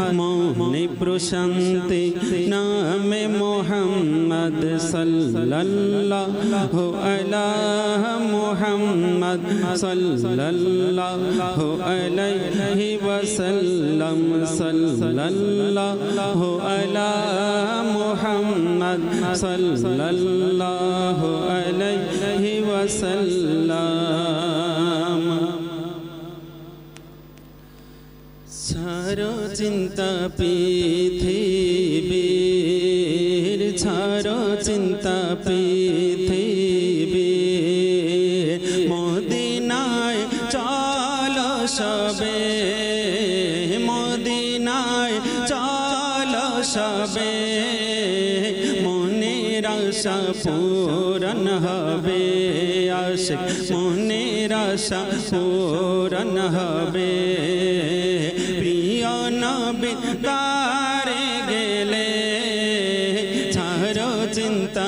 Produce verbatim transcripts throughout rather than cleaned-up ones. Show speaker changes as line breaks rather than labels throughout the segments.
মনে প্রশান্তি নামে মোহাম্মদ সাল্লাল্লাহু আলা মুহাম্মদ সাল্লাল্লাহু আলাইহি ওয়াসাল্লাম সাল্লাল্লাহু আলা মুহাম্মদ সাল্লাল্লাহু আলাইহি ওয়াসাল্লাম ছাড়ো চিন্তা পৃথিবীর ছাড়ো চিন্তা পৃথিবীর মদিনায় চলো সবে মদিনায় চলো সবে মনের আশা পূরণ হবে আশিক মনের আশা পূরণ হবে প্রিয় নবী দ্বারে গেলে ছাড়ো চিন্তা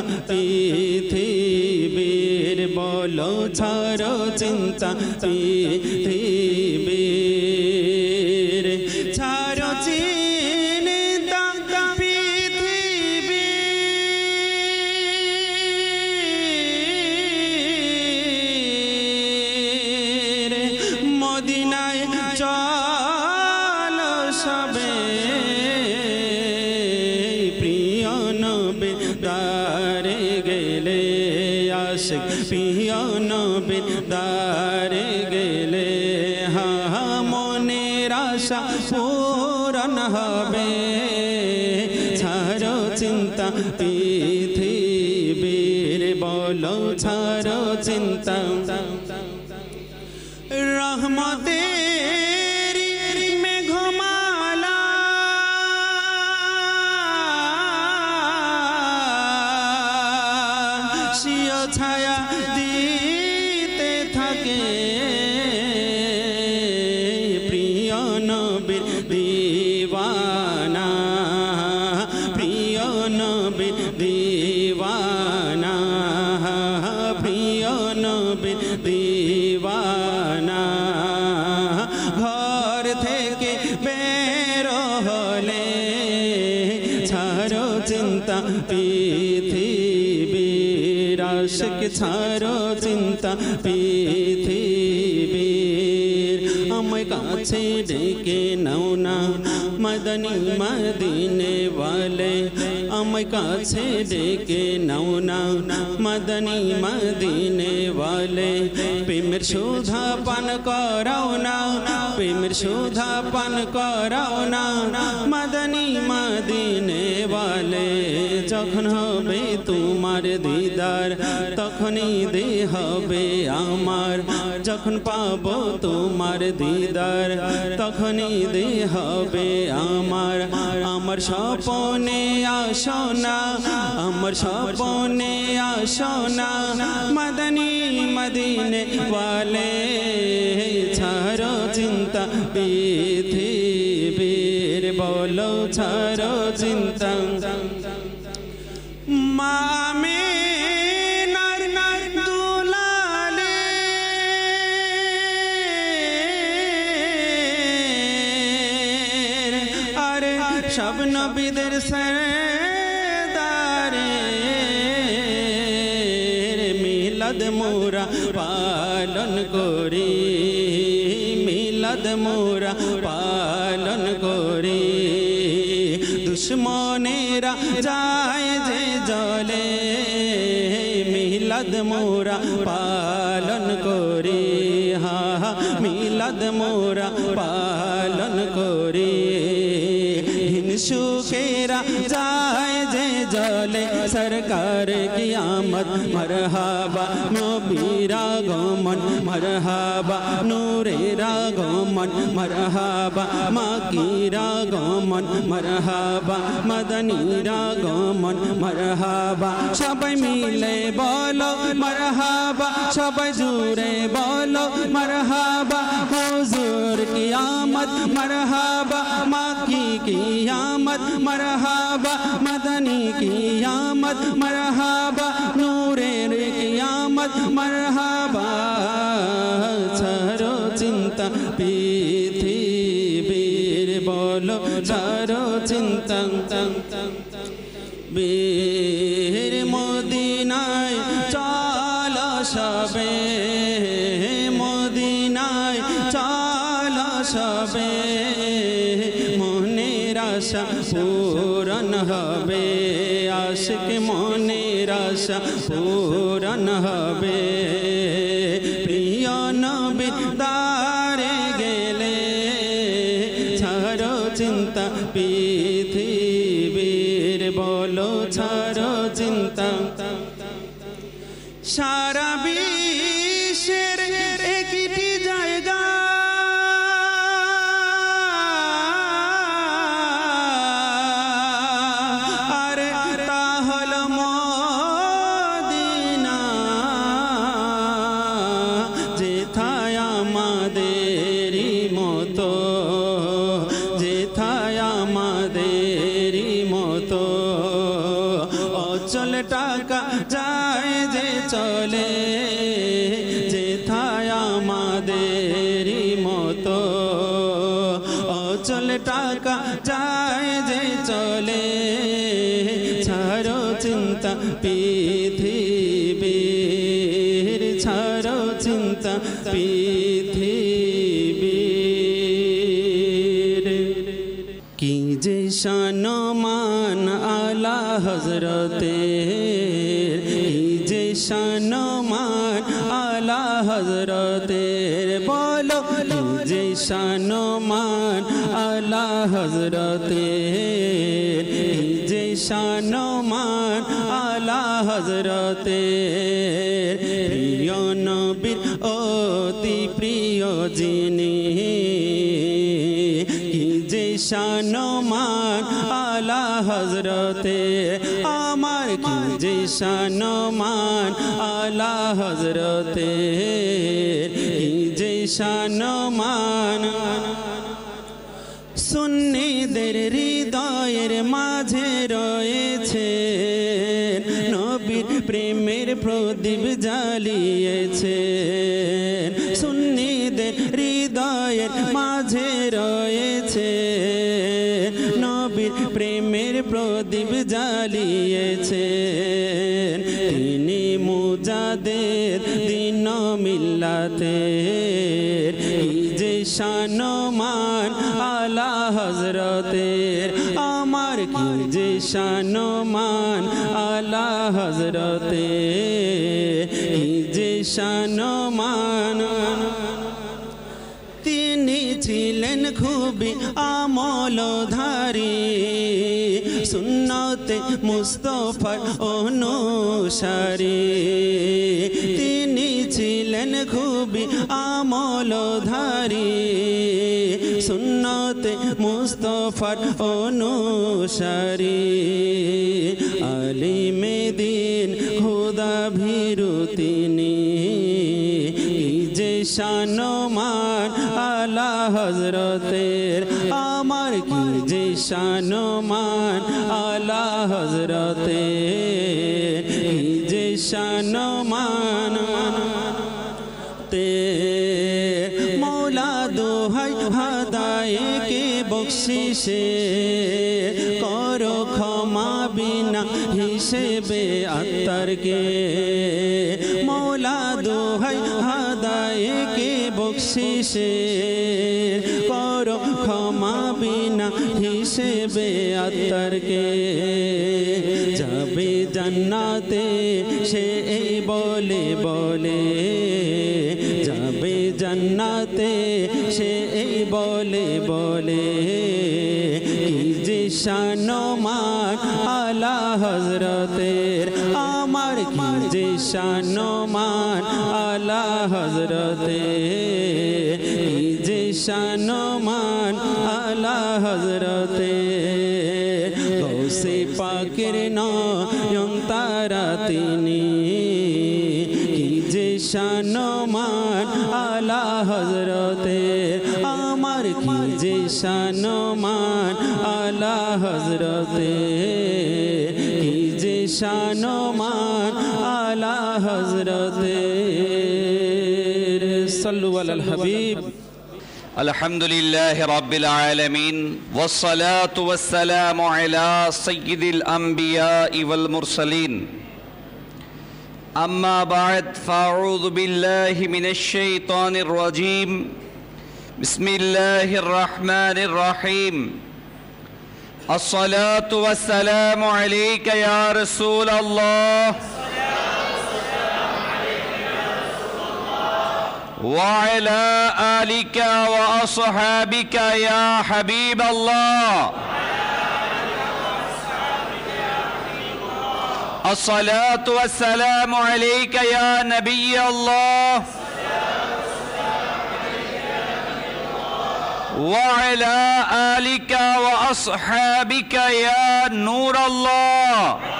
পৃথিবীর বলো ছাড়ো চিন্তা পৃথিবীর ছাড়ো চিন্তা পৃথিবীর মদিনায় চলো সবে প্রিয় নবী দ্বারে গেলে আশিক প্রিয় নবী দ্বারে গেলে হা মনের আশা পূরণ হবে ছাড়ো চিন্তা পৃথিবীর বলো ছাড়ো চিন্তা রহমতের মেঘমালা শিয় ছায়া দিতে থাকে প্রিয় নবীর দিওয়ানা প্রিয় নবীর দিওয়ানা প্রিয় নবীর দিওয়ানা ঘর থেকে বের হলে ছাড়ো চিন্তা পৃথিবীর আশিক ছাড়ো চিন্তা পৃথিবীর আমায় কাছে ডেকে নাও না মদনী মদিনে ওয়ালে আমায় কাছে ডেকে নাও না মদনী মদিনে ওয়ালে প্রেমের সুধা পান করাও না প্রেমের সুধা পান করাও না মদনী মদিনে ওয়ালে যখন হবে তোমার দিদার তখনই দে হবে আমার যখন পাবো তোমার দিদার তখনই দে হবে আমার আমার স্বপনে আসো না আমার স্বপনে আসো না মদনী মদিনে ওয়ালে ছাড়ো চিন্তা পৃথিবীর বলো ছাড়ো চিন্তা মামে নার নার দুলালে আরে সব নবীদের সরদারে মিলাদ মোরা পালন করি মিলাদ মোরা পালন করি দুশ্মনেরা যায় যে জলে মিলাদ মোরা পালন করি হা মিলাদ মোরা পালন করি সুখেরা যায় যে জলে সরকার কিয়ামত মরহাবা নবীরা গমন মরহাবা নূরেরা গমন মরহাবা মাকিরা গমন মরহাবা মদনীরা গমন মরহাবা সবাই মিলে বলো মরহাবা সবাই জুড়ে বলো মরহাবা হুজুর কিয়ামত মরহাবা মাকি কিয়ামত मरहबा मदनी कियामत मरहबा नूरेर कियामत मरहबा ছাড়ো চিন্তা পৃথিবীর বলো ছাড়ো চিন্তা বীর মদিনায় চলো সবে মদিনায় চলো সবে মনের আশা পূরণ হবে আশিক মনের আশা পূরণ হবে প্রিয় নবীর দারে গেলে ছাড়ো চিন্তা পৃথিবীর বলো ছাড়ো চিন্তা সারা বিশ্বের একটি জায়গা আরে তা হলো মদিনা যেথায় আমাদেরই মতো যেথায় আমাদেরই মতো অচল টাকা যায় যে চলে যেথায় আমাদেরই মতো অচল টাকা যায় যে চলে ছাড়ো চিন্তা পৃথিবীর ছাড়ো চিন্তা পৃথিবীর কি যে শানমান আলা হযরতের কি যে শানমান আলা হযরতের বলো কি যে শানমান আলা হযরতের কি যে শানমান আলা হযরতের প্রিয় নবীর অতি প্রিয় যিনি কি যে শানমান আলা হযরতে আমার কি যে শানমান আলা হযরতে কি যে শানমান সুন্নিদের হৃদয়ের মাঝে রয়েছে নবীর প্রেমের প্রদীপ জ্বালিয়েছে সুন্নিদের হৃদয়ের মাঝে রয়েছে নবীর প্রেমের প্রদীপ জ্বালিয়েছে তিনি মুজাদের দিন মিল্লাতের এই যে শানমান আলা হযরতের আমার কি যে শানমান আলা হযরতের এই যে শানমান তিনি ছিলেন খুবই আমলধারী সুন্নতে মুস্তাফার অনুসারী তিনি ছিলেন খুবই আমলধারী সুন্নতে মুস্তাফার অনুসারী আলিমে দ্বীন খোদা ভীরু তিনি যে শানমান আলা হযরতের আমার কি যে শানমান আলা হযরতের কি যে শানমান তে মৌলা দোহাই হাদায়ে কে বখশিশে করো ক্ষমা বিনা হিসেবে আত্তারকে মৌলা দোহাই হাদায়ে কে বখশিশে করো ক্ষমা বিনা হিসেবে আত্তারকে যাবে জান্নাতে সে এই বলে বলে যাবে জান্নাতে সে এই বলে বলে কি যে শানমান আলা হযরতের আমার কি যে শানমান আলা হযরতের কি যে শানমান আলা হযরতের গৌসে পাকের নয়ন তারা তিনি কি যে শানমান আলা হযরতের আমার কি যে শানমান আলা হযরতের কি যে শানমান আলা হযরতের সাল্লু আলাল হাবিব
الحمد لله رب العالمين والصلاة والسلام على سيد الأنبياء والمرسلين أما بعد فأعوذ بالله من الشيطان الرجيم بسم الله الرحمن الرحيم الصلاة والسلام عليك يا رسول الله وعلى آلك وأصحابك يا حبيب الله الصلاة والسلام عليك يا نبي الله وعلى آلك وأصحابك يا نور الله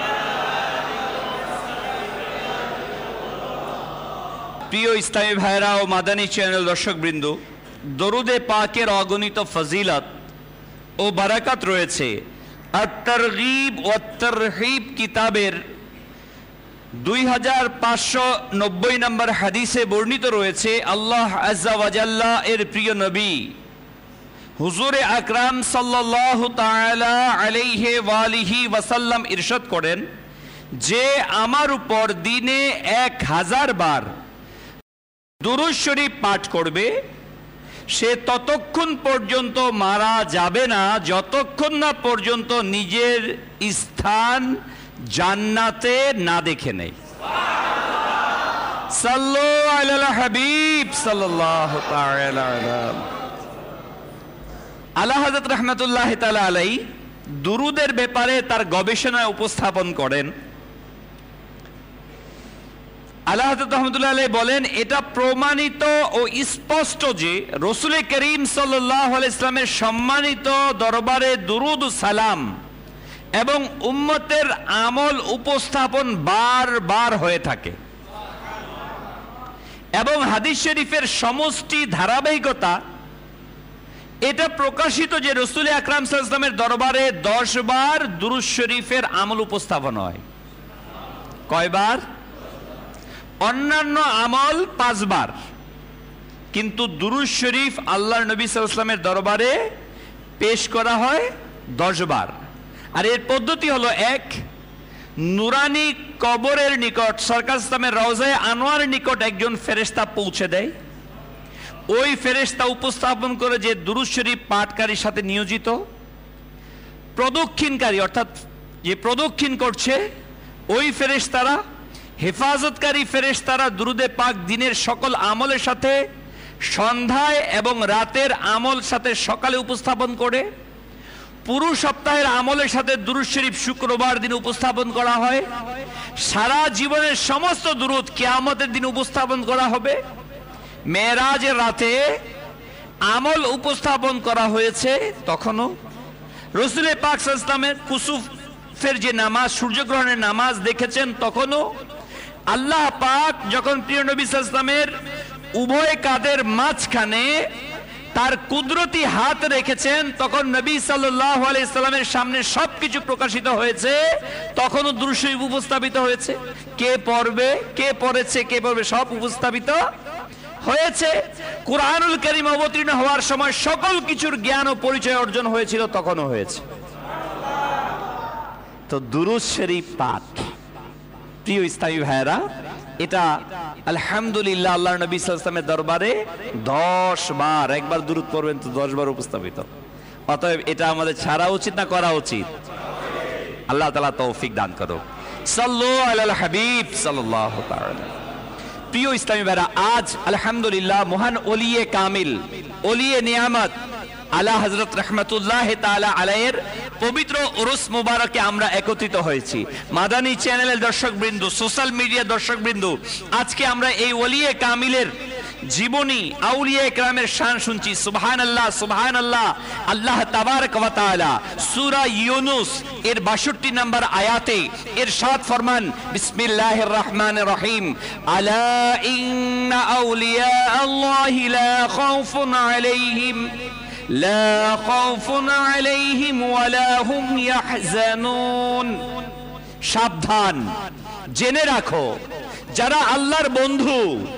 প্রিয় ইসলামী ভাইরা ও মাদানী চ্যানেল দর্শকবৃন্দ, দরুদে পাকের অগণিত ফজিলত ও বারাকাত রয়েছে। আত-তারগীব ওয়া তারহিব কিতাবের দুই হাজার পাঁচশো নব্বই নম্বর হাদিসে বর্ণিত রয়েছে, আল্লাহ আজ্জা ওয়া জাল্লা এর প্রিয় নবী হুজুরে আকরাম সাল্লাল্লাহু তাআলা আলাইহি ওয়া আলিহি ওয়াসাল্লাম ইরশাদ করেন যে আমার উপর দিনে এক হাজার বার দুরূদ শরীফ পাঠ করবে সে ততক্ষণ পর্যন্ত মারা যাবে না যতক্ষণ না পর্যন্ত নিজের স্থান জান্নাতে না দেখে নেয়। সাল্লু আলাল হাবিব সাল্লাল্লাহু তাআলা আলা আলা হযরত রাহমাতুল্লাহ তাআলা আলাইহি দুরুদের ব্যাপারে তার গবেষণা উপস্থাপন করেন। আল্লাহ রহমতুল্লাহ আলাইহি বলেন, এটা প্রমাণিত ও স্পষ্ট যে রাসূল করিম সাল্লাল্লাহু আলাইহি ইসলামের সম্মানিত দরবারে দুরুদ ও সালাম এবং উম্মতের আমল উপস্থাপন বারবার হয়ে থাকে এবং হাদিস শরীফের সমষ্টি ধারাবাহিকতা এটা প্রকাশিত যে রাসূল আকরাম সাল্লাল্লাহু আলাইহি ওয়াসাল্লামের দরবারে দশ বার দুরূদ শরীফের আমল উপস্থাপন হয়। কয়বার? অন্যান্য আমল পাঁচবার, কিন্তু দুরূদ শরীফ আল্লাহর নবী সাল্লাল্লাহু আলাইহি ওয়াসাল্লামের দরবারে পেশ করা হয় দশ বার। আর এর পদ্ধতি হলো, এক, নুরানি কবরের নিকট সরকার ইসলামের রওজায়ে আনোয়ারের নিকট একজন ফেরেশতা পৌঁছে দেয়। ওই ফেরেশতা উপস্থাপন করে যে দুরূদ শরীফ পাঠকারীর সাথে নিয়োজিত প্রদক্ষিণকারী, অর্থাৎ যে প্রদক্ষিণ করছে ওই ফেরেশতারা, হেফাজতকারী ফেরেশতারা দুরুদে পাক দিনের সকল আমলের সাথে সন্ধ্যায় এবং রাতের আমল সাথে সকালে উপস্থাপন করে। পুরো সপ্তাহের আমলের সাথে দুরূদ শরীফ শুক্রবার দিন উপস্থাপন করা হয়। সারা জীবনের সমস্ত দুরুদ কিয়ামতের দিন উপস্থাপন করা হবে। মেরাজের রাতে আমল উপস্থাপন করা হয়েছে। তখনও রাসূল পাক সাল্লাল্লাহু আলাইহি ওয়াসাল্লামের কুসুফের যে নামাজ, সূর্যগ্রহণের নামাজ দেখেছেন। তখনও আল্লাহ পাক যখন প্রিয় নবী সাল্লাল্লাহু আলাইহি ওয়াসাল্লামের উভয় কাঁধের মাঝখানে তার কুদরতি হাত রেখেছেন, তখন নবী সাল্লাল্লাহু আলাইহি ওয়াসাল্লামের সামনে সবকিছু প্রকাশিত হয়েছে। তখনও দুরূদ শরীফ উপস্থাপিত হয়েছে। কে পড়বে, কে পড়েছে, কে পড়বে, সব উপস্থাপিত হয়েছে। কুরআনুল কারীম অবতীর্ণ হওয়ার সময় সকল কিছুর জ্ঞান ও পরিচয় অর্জন হয়েছিল, তখনও হয়েছে। তো দুরূদ শরীফ পাঠ, প্রিয় ইসলামী ভাইরা, এটা আলহামদুলিল্লাহ আল্লাহর নবী সাল্লাল্লাহু আলাইহি ওয়াসাল্লামের দরবারে দশ বার, একবার দুরূদ পড়বেন তো দশ বার উপস্থাপিত। অতএব এটা আমাদের ছাড়া উচিত না করা উচিত? আল্লাহ তাআলা তৌফিক দান করুন। সাল্লু আলাল হাবিব সাল্লাল্লাহু তাআলা। প্রিয় ইসলামী ভাইরা, আজ আলহামদুলিল্লাহ মহান ওলিয়ে কামিল, ওলিয়ে নিয়ামত আলা হযরত রাহমাতুল্লাহ তাআলা আলাইহির পবিত্র উরুস মুবারকে আমরা একত্রিত হয়েছি। মাদানী চ্যানেলের দর্শকবৃন্দ, সোশ্যাল মিডিয়া দর্শকবৃন্দ, আজকে আমরা এই ওলিয়ে কামিলের জীবনী, আউলিয়া ইকরামের শান শুনছি। সুবহানাল্লাহ, সুবহানাল্লাহ। আল্লাহ তাবারক ওয়া তাআলা সূরা ইউনূস এর বাষট্টি নম্বর আয়াতে ইরশাদ ফরমান, বিসমিল্লাহির রহমানির রহিম, আলা ইন্না আউলিয়া আল্লাহি লা খাউফুন আলাইহিম লা খাউফুন আলাইহিম ওয়া লা হুম ইয়াহজানুন। সাবধান, জেনে রাখো, যারা আল্লাহর বন্ধু,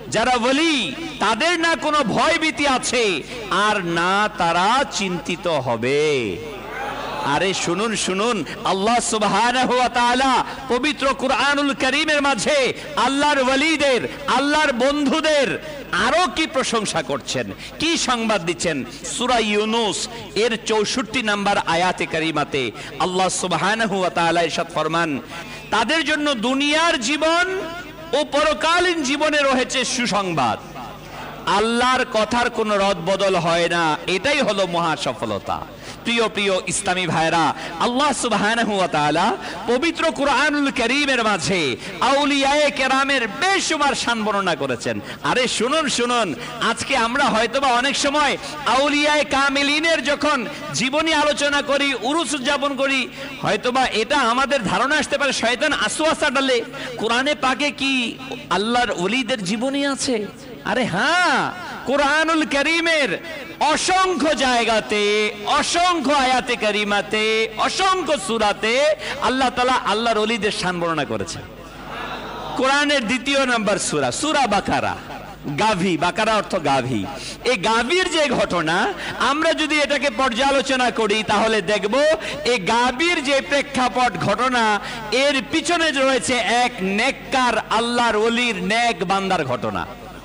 যারা ওলি তাদের না কোনো ভয় ভীতি আছে আর না তারা চিন্তিত হবে। আরে শুনুন শুনুন, আল্লাহ সুবহানাহু ওয়া তাআলা পবিত্র কুরআনুল কারীমের মাঝে আল্লাহর ওয়ালিদের, আল্লাহর বন্ধুদের আরো কি প্রশংসা করছেন, কি সংবাদ দিচ্ছেন। সূরা ইউনূস এর চৌষট্টি নম্বর আয়াতে কারিমাতে আল্লাহ সুবহানাহু ওয়া তাআলা ইরশাদ ফরমান, তাদের জন্য দুনিয়ার জীবন ও পরকালীন জীবনে রয়েছে সুসংবাদ। আল্লাহর কথার কোনো রদ বদল হয় না, এটাই হলো মহা সফলতা। প্রিয় প্রিয় ইসলামী ভাইরা, আল্লাহ সুবহানাহু ওয়া তাআলা পবিত্র কুরআনুল কারীমের মাঝে আউলিয়ায়ে কেরামের বেশুমার শান বর্ণনা করেছেন। আরে শুনুন শুনুন, আজকে আমরা হয়তোবা অনেক সময় আউলিয়ায়ে কামিলিনের যখন জীবনী আলোচনা করি, উরুস উদযাপন করি, হয়তোবা এটা আমাদের ধারণা আসতে পারে শয়তান আসওয়াসা ডালে কোরআনে পাকে কি আল্লাহর ওলিদের জীবনী আছে। আরে হ্যাঁ, কুরআনুল কারীমের অসংখ্য জায়গাতে, অসংখ্য আয়াতে কারিমাতে, অসংখ্য সূরাতে আল্লাহ তাআলা আল্লাহর ওলিদের শান বর্ণনা করেছেন। কোরআনের দ্বিতীয় নম্বর সূরা, সূরা বাকারা। গাভী, বাকারা অর্থ গাভী। এই গাভীর যে ঘটনা, আমরা যদি এটাকে পর্যালোচনা করি তাহলে দেখব এই গাভীর যে প্রেক্ষাপট ঘটনা, এর পিছনে রয়েছে এক নেককার আল্লাহর ওলির নেক বান্দার ঘটনা।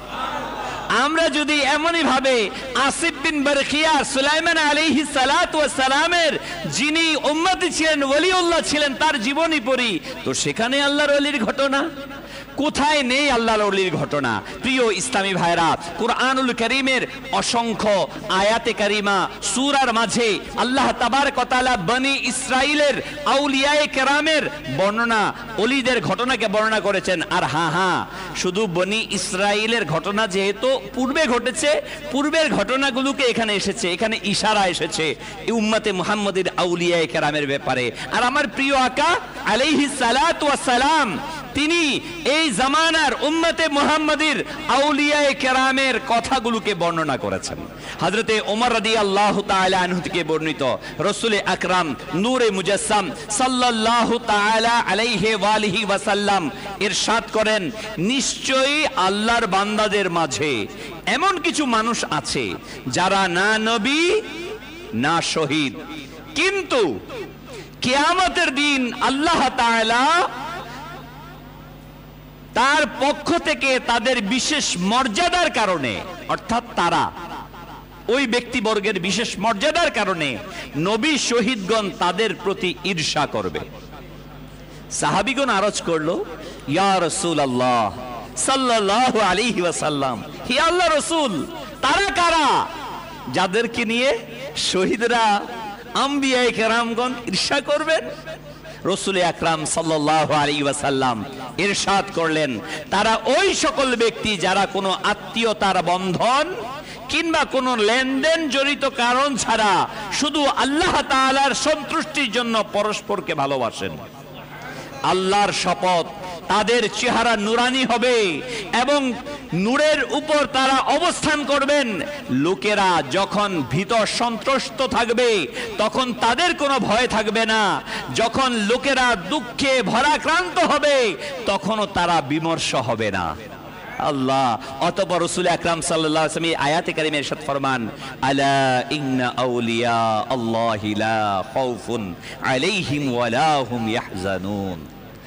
আমরা যদি এমনই ভাবে আসিফ বিন বারখিয়া সুলাইমান আলাইহিস সালাতু ওয়াস সালামের যিনি উম্মতি ছিলেন, ওলিউল্লাহ ছিলেন, তার জীবনী পড়ি, তো সেখানে আল্লাহর ওলির ঘটনা কোথায় নেই, আল্লাহর ওলির ঘটনা। প্রিয় ইসলামী ভাইরা, কুরআনুল কারীমের অসংখ্য আয়াতে কারিমা সূরার মাঝে আল্লাহ তাবারক ওয়া তাআলা বনি ইসরাইলের আউলিয়ায়ে কেরামের বর্ণনা, ওলিদের ঘটনাকে বর্ণনা করেছেন। আর হ্যাঁ হ্যাঁ, শুধু বনি ইসরাইলের ঘটনা যেহেতু পূর্বে ঘটেছে, পূর্বের ঘটনাগুলোকে এখানে এসেছে, এখানে ইশারা এসেছে এই উম্মতে মুহাম্মাদের আউলিয়ায়ে কেরামের ব্যাপারে। আর আমার প্রিয় আকা আলাইহিস সালাতু ওয়াস সালাম তিনি এই জামানার উম্মতে মুহাম্মাদির আউলিয়ায়ে কেরামের কথাগুলোকে বর্ণনা করেছেন। হযরতে ওমর রাদিয়াল্লাহু তাআলা আনহু থেকে বর্ণিত রাসূল আকরাম নূরে মুজাসসাম সাল্লাল্লাহু তাআলা আলাইহি ওয়া আলিহি ওয়াসাল্লাম ইরশাদ করেন, নিশ্চয়ই আল্লাহর বান্দাদের মাঝে এমন কিছু মানুষ আছে যারা না নবী না শহীদ, কিন্তু কিয়ামতের দিন আল্লাহ তাআলা তার পক্ষ থেকে তাদের বিশেষ মর্যাদার কারণে, অর্থাৎ তারা ওই ব্যক্তিবর্গের বিশেষ মর্যাদার কারণে নবী শহীদগণ তাদের প্রতি ঈর্ষা করবে। সাহাবীগণ আরজ করলো, ইয়া রাসূলুল্লাহ সাল্লাল্লাহু আলাইহি ওয়াসাল্লাম, হে আল্লাহর রাসূল, তারা কারা যাদেরকে নিয়ে শহীদরা, আম্বিয়ায়ে কেরামগণ ঈর্ষা করবেন? রাসূল আকরাম সাল্লাল্লাহু আলাইহি ওয়াসাল্লাম ইরশাদ করলেন, তারা ওই সকল ব্যক্তি যারা কোনো আত্মীয়তার বন্ধন কিংবা কোনো লেনদেন জড়িত কারণ ছাড়া শুধু আল্লাহ তাআলার সন্তুষ্টির জন্য পরস্পরকে ভালোবাসেন। আল্লাহর শপথ, তাদের চেহারা নুরানি হবে এবং নূরের উপর তারা অবস্থান করবেন। লোকেরা যখন ভীত সন্ত্রস্ত থাকবে তখন তাদের কোনো ভয় থাকবে না, যখন লোকেরা দুঃখে ভরাক্রান্ত হবে তখনও তারা বিমর্ষ হবে না। আল্লাহ অতঃপর রাসূল আকরাম সাল্লাল্লাহু আলাইহি ওয়াসাল্লাম আয়াতে কারিমে ইরশাদ ফরমান, আলা ইন্না আউলিয়া আল্লাহি লা খাউফুন আলাইহিম ওয়া লা হুম ইয়াহজানুন,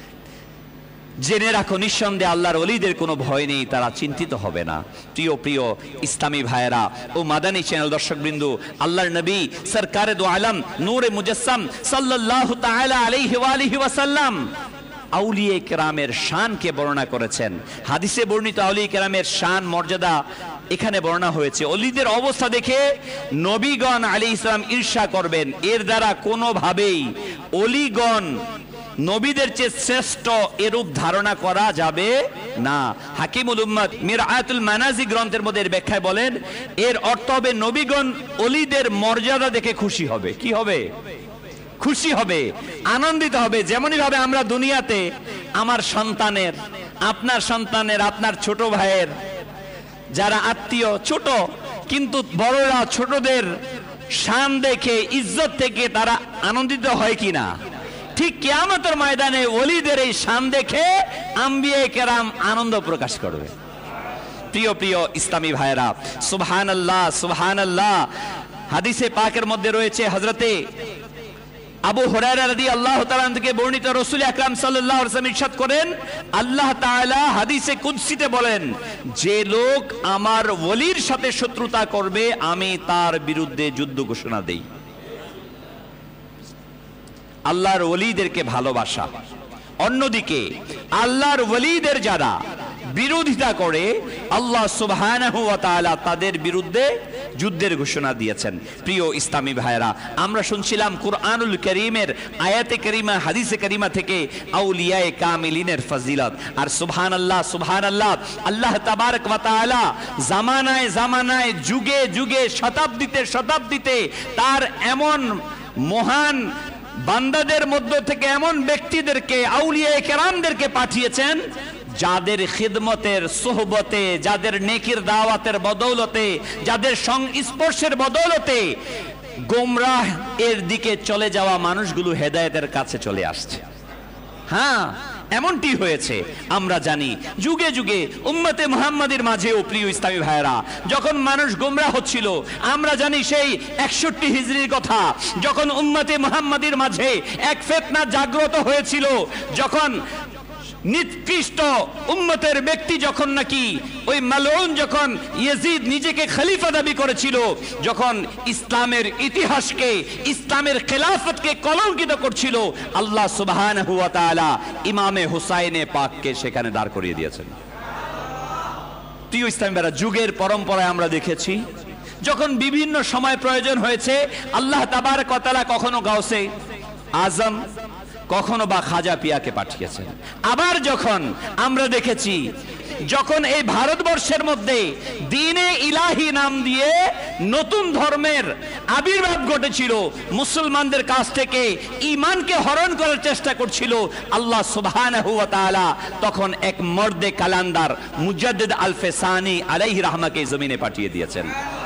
জেনে রাখো নিঃসন্দেহে আল্লাহর ওলিদের কোনো ভয় নেই, তারা চিন্তিত হবে না। প্রিয় প্রিয় ইসলামী ভাইয়েরা ও মাদানী চ্যানেল দর্শকবৃন্দ, আল্লাহর নবী সরকারে দো আলম নূরে মুজাসসাম সাল্লাল্লাহু তাআলা আলাইহি ওয়া আলিহি ওয়াসাল্লাম আউলিয়া কেরামের শানকে বর্ণনা করেছেন। হাদিসে বর্ণিত আউলিয়া কেরামের শান মর্যাদা এখানে বর্ণনা হয়েছে। ওলিদের অবস্থা দেখে নবীগণ আলাইহিস সালাম ঈর্ষা করবেন, এর দ্বারা কোনোভাবেই ওলিগণ নবীদের চেয়ে শ্রেষ্ঠ এরূপ ধারণা করা যাবে না। হাকিমুল উম্মাত মিরআতুল মানাজি গ্রন্থের মধ্যে এর ব্যাখ্যায় বলেন, এর অর্থ হবে নবীগণ ওলিদের মর্যাদা দেখে খুশি হবে। কি হবে? খুশি হবে, আনন্দিত হবে। যেমনই ভাবে আমরা দুনিয়াতে আমার সন্তানের, আপনার সন্তানের, আপনার ছোট ভাইয়ের যারা আত্মীয় ছোট, কিন্তু বড়রা ছোটদের শান দেখে, ইজ্জত থেকে তারা আনন্দিত হয় কিনা, ঠিক কিয়ামতের ময়দানে ওলিদের এই শান দেখে আম্বিয়া কেরাম আনন্দ প্রকাশ করবে। প্রিয় প্রিয় ইসলামী ভাইরা, সুবহানাল্লাহ সুবহানাল্লাহ। হাদিসে পাকের মধ্যে রয়েছে হযরতে আবু হুরায়রা রাদিয়াল্লাহু তাআলা থেকে বর্ণিত, রাসূল আকরাম সাল্লাল্লাহু আলাইহি ওয়াসাল্লাম ইরশাদ করেন, আল্লাহ তাআলা হাদিসে কুদসিতে বলেন, যে লোক আমার ওলির সাথে শত্রুতা করবে আমি তার বিরুদ্ধে যুদ্ধ ঘোষণা দেই। আল্লাহর ওলিদেরকে ভালোবাসা, অন্যদিকে আল্লাহর ওলিদের যারা বিরোধিতা করে আল্লাহ সুবহানাহু ওয়া তাআলা তাদের বিরুদ্ধে যুদ্ধের ঘোষণা দিয়েছেন। প্রিয় ইসলামী ভাইরা, আমরা শুনছিলাম কুরআনুল কারীমের আয়াতে কারিমা, হাদিসে কারিমা থেকে আউলিয়ায়ে কামিলিনের ফজিলত। আর সুবহানাল্লাহ সুবহানাল্লাহ, আল্লাহ তাবারক ওয়া তাআলা জামানায় জামানায়, যুগে যুগে, শতাব্দীতে শতাব্দীতে তার এমন মহান বান্দাদের মধ্য থেকে এমন ব্যক্তিদেরকে, আউলিয়ায়ে কেরামদেরকে পাঠিয়েছেন যাদের খিদমতের সোহবতে, যাদের নেকির দাওয়াতের বদৌলতে, যাদের সংস্পর্শের বদৌলতে গোমরাহ এর দিকে চলে যাওয়া মানুষগুলো হেদায়েতের কাছে চলে আসছে। হ্যাঁ, এমনটি হয়েছে। আমরা জানি যুগে যুগে উম্মতে মুহাম্মাদের মাঝেও, প্রিয় ইসলামী ভাইরা, যখন মানুষ গোমরাহ হচ্ছিল, আমরা জানি সেই একষট্টি হিজরির কথা, যখন উম্মতে মুহাম্মাদের মাঝে এক ফিতনা জাগ্রত হয়েছিল, যখন নিকৃষ্ট উম্মতের ব্যক্তি যখন নাকি ওই মালউন, যখন ইয়াজিদ নিজেকে খলিফা দাবি করেছিল, যখন ইসলামের ইতিহাসকে, ইসলামের খেলাফতকে কলঙ্কিত করছিল, আল্লাহ সুবহানাহু ওয়া তাআলা ইমামে হুসাইনে পাককে সেখানে দাঁড় করিয়ে দিয়েছেন। প্রিয় ইসলামীরা, যুগের পরম্পরায় আমরা দেখেছি যখন বিভিন্ন সময় প্রয়োজন হয়েছে, আল্লাহ তাবারক ওয়া তাআলা কখনো গাউসে আজম, কখনো বা খাজা পিয়াকে পাঠিয়েছেন। আবার যখন আমরা দেখেছি, যখন এই ভারতবর্ষের মধ্যে দ্বীনে ইলাহি নাম দিয়ে নতুন ধর্মের আবির্ভাব ঘটেছিল, মুসলমানদের কাছ থেকে ঈমানকে হরণ করার চেষ্টা করছিল, আল্লাহ সুবহানাহু ওয়া তাআলা তখন এক মর্দে কালান্দার মুজাদ্দিদ আল-ফেসানি আলাইহি রাহমাকে জমিনে পাঠিয়ে দিয়েছেন।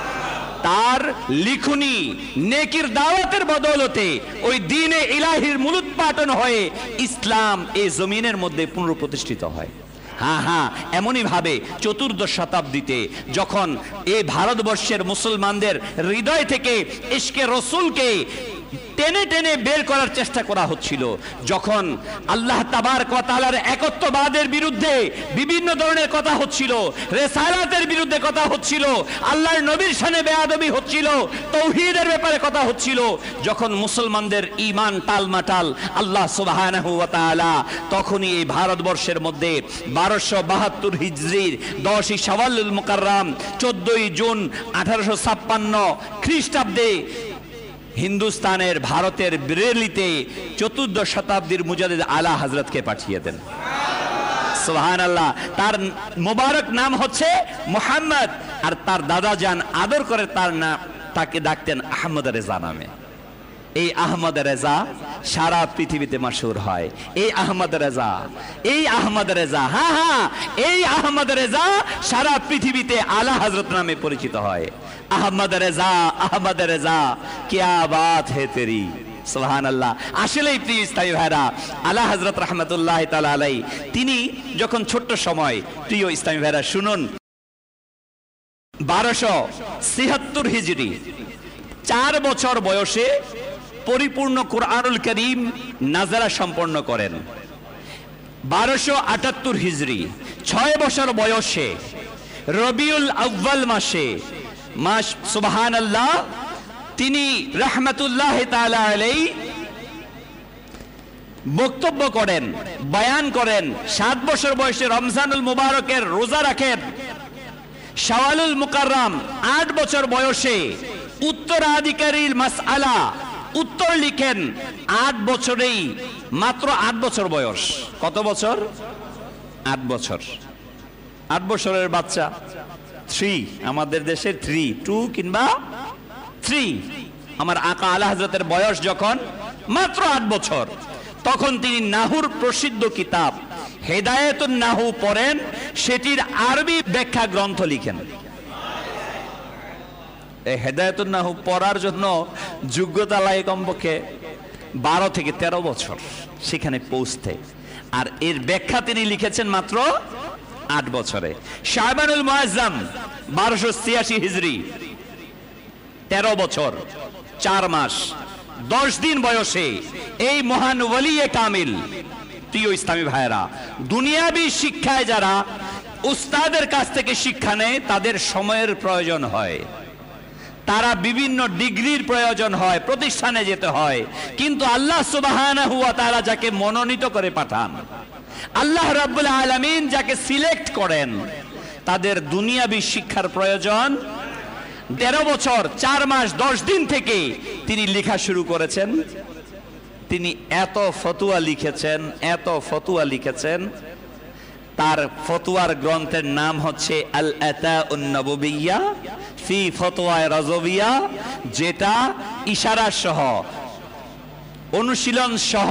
তার লিখনি নেকির দাওয়াতের বদৌলতে ওই দ্বীনে ইলাহির মূলোৎপাটন হয়ে ইসলাম এই জমিনের মধ্যে পুনঃপ্রতিষ্ঠিত হয়। হ্যাঁ হ্যাঁ, এমনই ভাবে চতুর্দশ শতাব্দীতে যখন এই ভারতবর্ষের মুসলমানদের হৃদয় থেকে ইশকে রসুলকে টেনে টেনে বের করার চেষ্টা করা হচ্ছিল, যখন আল্লাহ তাবারক ওয়া তাআলার একত্ববাদের বিরুদ্ধে বিভিন্ন ধরনের কথা হচ্ছিল, রিসালাতের বিরুদ্ধে কথা হচ্ছিল, আল্লাহর নবীর শানে বেয়াদবি হচ্ছিল, তাওহীদের ব্যাপারে কথা হচ্ছিল, যখন মুসলমানদের ঈমান টালমাটাল, আল্লাহ সুবহানাহু ওয়া তাআলা তখনই এই ভারতবর্ষের মধ্যে বারোশো বাহাত্তর হিজরির দশই শাওয়ালুল মুকাররম চোদ্দই জুন আঠারোশো ছাপ্পান্ন খ্রিস্টাব্দে হিন্দুস্তানের ভারতের বেরেলিতে চতুর্দশ শতাব্দীর মুজাদ্দিদ আলা হযরতকে পাঠিয়ে দেন। সুবহানাল্লাহ। তার মোবারক নাম হচ্ছে মুহাম্মদ, আর তার দাদা যান আদর করে তার নাম, তাকে ডাকতেন আহমদ রেজা নামে। এই আহমদ রেজা সারা পৃথিবীতে মশহুর হয়। এই আহমদ রেজা, এই আহমদ রেজা, হ্যাঁ হ্যাঁ, এই আহমদ রেজা সারা পৃথিবীতে আলা হযরত নামে পরিচিত হয়। আহমদ রেজা, আহমদ রেজা, কিয়া বাত হে তেরি। সুবহানাল্লাহ। আসলেই প্রিয় ইসলামী ভাইরা, আলা হযরত রাহমাতুল্লাহি তাআলা আলাইহি তিনি যখন ছোট্ট সময়, প্রিয় ইসলামী ভাইরা শুনুন, বারোশো ছিয়াত্তর হিজরি, চার বছর বয়সে পরিপূর্ণ কুরআনুল কারীম নাযারা সম্পন্ন করেন। বারোশো আটাত্তর হিজরি, ছয় বছর বয়সে রবিউল আউয়াল মাসে, মাস সুবহানাল্লাহ, তিনি রাহমাতুল্লাহি তাআলা আলাইহি বক্তব্য করেন, বয়ান করেন। সাত বছর বয়সে রমজানুল মুবারকের রোজা রাখেন। শাওয়ালুল মুকাররম আট বছর বয়সে উত্তরাধিকারীর মাসআলা উত্তর লিখেন। আট বছরেই, মাত্র আট বছর বয়স। কত বছর? আট বছর। আট বছরের বাচ্চা, থ্রি, আমাদের দেশে থ্রি, টু কিংবা থ্রি। আমার আকা আলা হযরতের বয়স যখন মাত্র আট বছর, তখন তিনি নাহুর প্রসিদ্ধ কিতাব হেদায়েতুন নাহু পড়েন, সেটির আরবি ব্যাখ্যা গ্রন্থ লিখেন। এই হেদায়েতুন নাহু পড়ার জন্য যোগ্যতা লাগে কমপক্ষে বারো থেকে তেরো বছর সেখানে পৌঁছতে, আর এর ব্যাখ্যা তিনি লিখেছেন মাত্র আট বছরে। শাবানুল মুআজ্জাম বারোশো ছিয়াশি হিজরি, তেরো বছর চার মাস দশ দিন বয়সে এই মহান ওয়ালিয়ে কামিল। প্রিয় ইসলামী ভাইয়েরা, দুনিয়াবী শিক্ষায় যারা উস্তাদের কাছ থেকে শিক্ষা নেয় তাদের সময়ের প্রয়োজন হয়, তারা বিভিন্ন ডিগ্রির প্রয়োজন হয়, প্রতিষ্ঠানে যেতে হয়, কিন্তু আল্লাহ সুবহানাহু ওয়া তাআলা যাকে মনোনীত করে পাঠান, আল্লাহ রাব্বুল আলামিন যাকে সিলেক্ট করেন, তাদের দুনিয়াবী শিক্ষার প্রয়োজন। তেরো বছর চার মাস দশ দিন থেকে তিনি লেখা শুরু করেছেন। তিনি এত ফতুয়া লিখেছেন, এত ফতুয়া লিখেছেন, তার ফতুয়ার গ্রন্থের নাম হচ্ছে আল আতাউন নববিয়্যা ফি ফতোয়ায়ে রাজবিয়্যা, যেটা ইশারা সহ অনুশীলন সহ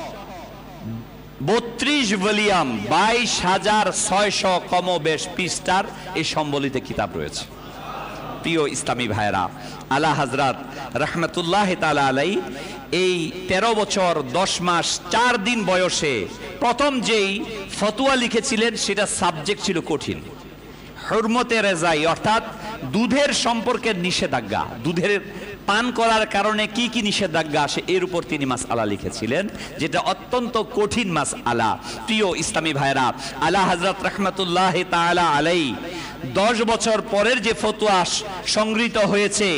বত্রিশ ভলিউম বাইশ হাজার ছয়শ কমবেশ পৃষ্ঠার এই সম্বলিত কিতাব রয়েছে। প্রিয় ইসলামী ভাইরা, আলা হযরত রাহমাতুল্লাহি তাআলা আলাই এই তেরো বছর দশ মাস চার দিন বয়সে প্রথম যেই ফতোয়া লিখেছিলেন সেটা সাবজেক্ট ছিল কঠিন, হুরমতে রেজাই, অর্থাৎ দুধের সম্পর্কে নিষেধাজ্ঞা, দুধের পান করার কারণে কি কি নিষেধাজ্ঞা আসে এর উপর তিনি মাসআলা লিখেছিলেন, যেটা অত্যন্ত কঠিন মাসআলা। প্রিয় ইসলামী ভাইরা, আলা হযরত রাহমাতুল্লাহি তাআলা আলাই দশ বছর পরের যে ফতোয়া সংগৃহীত হয়েছে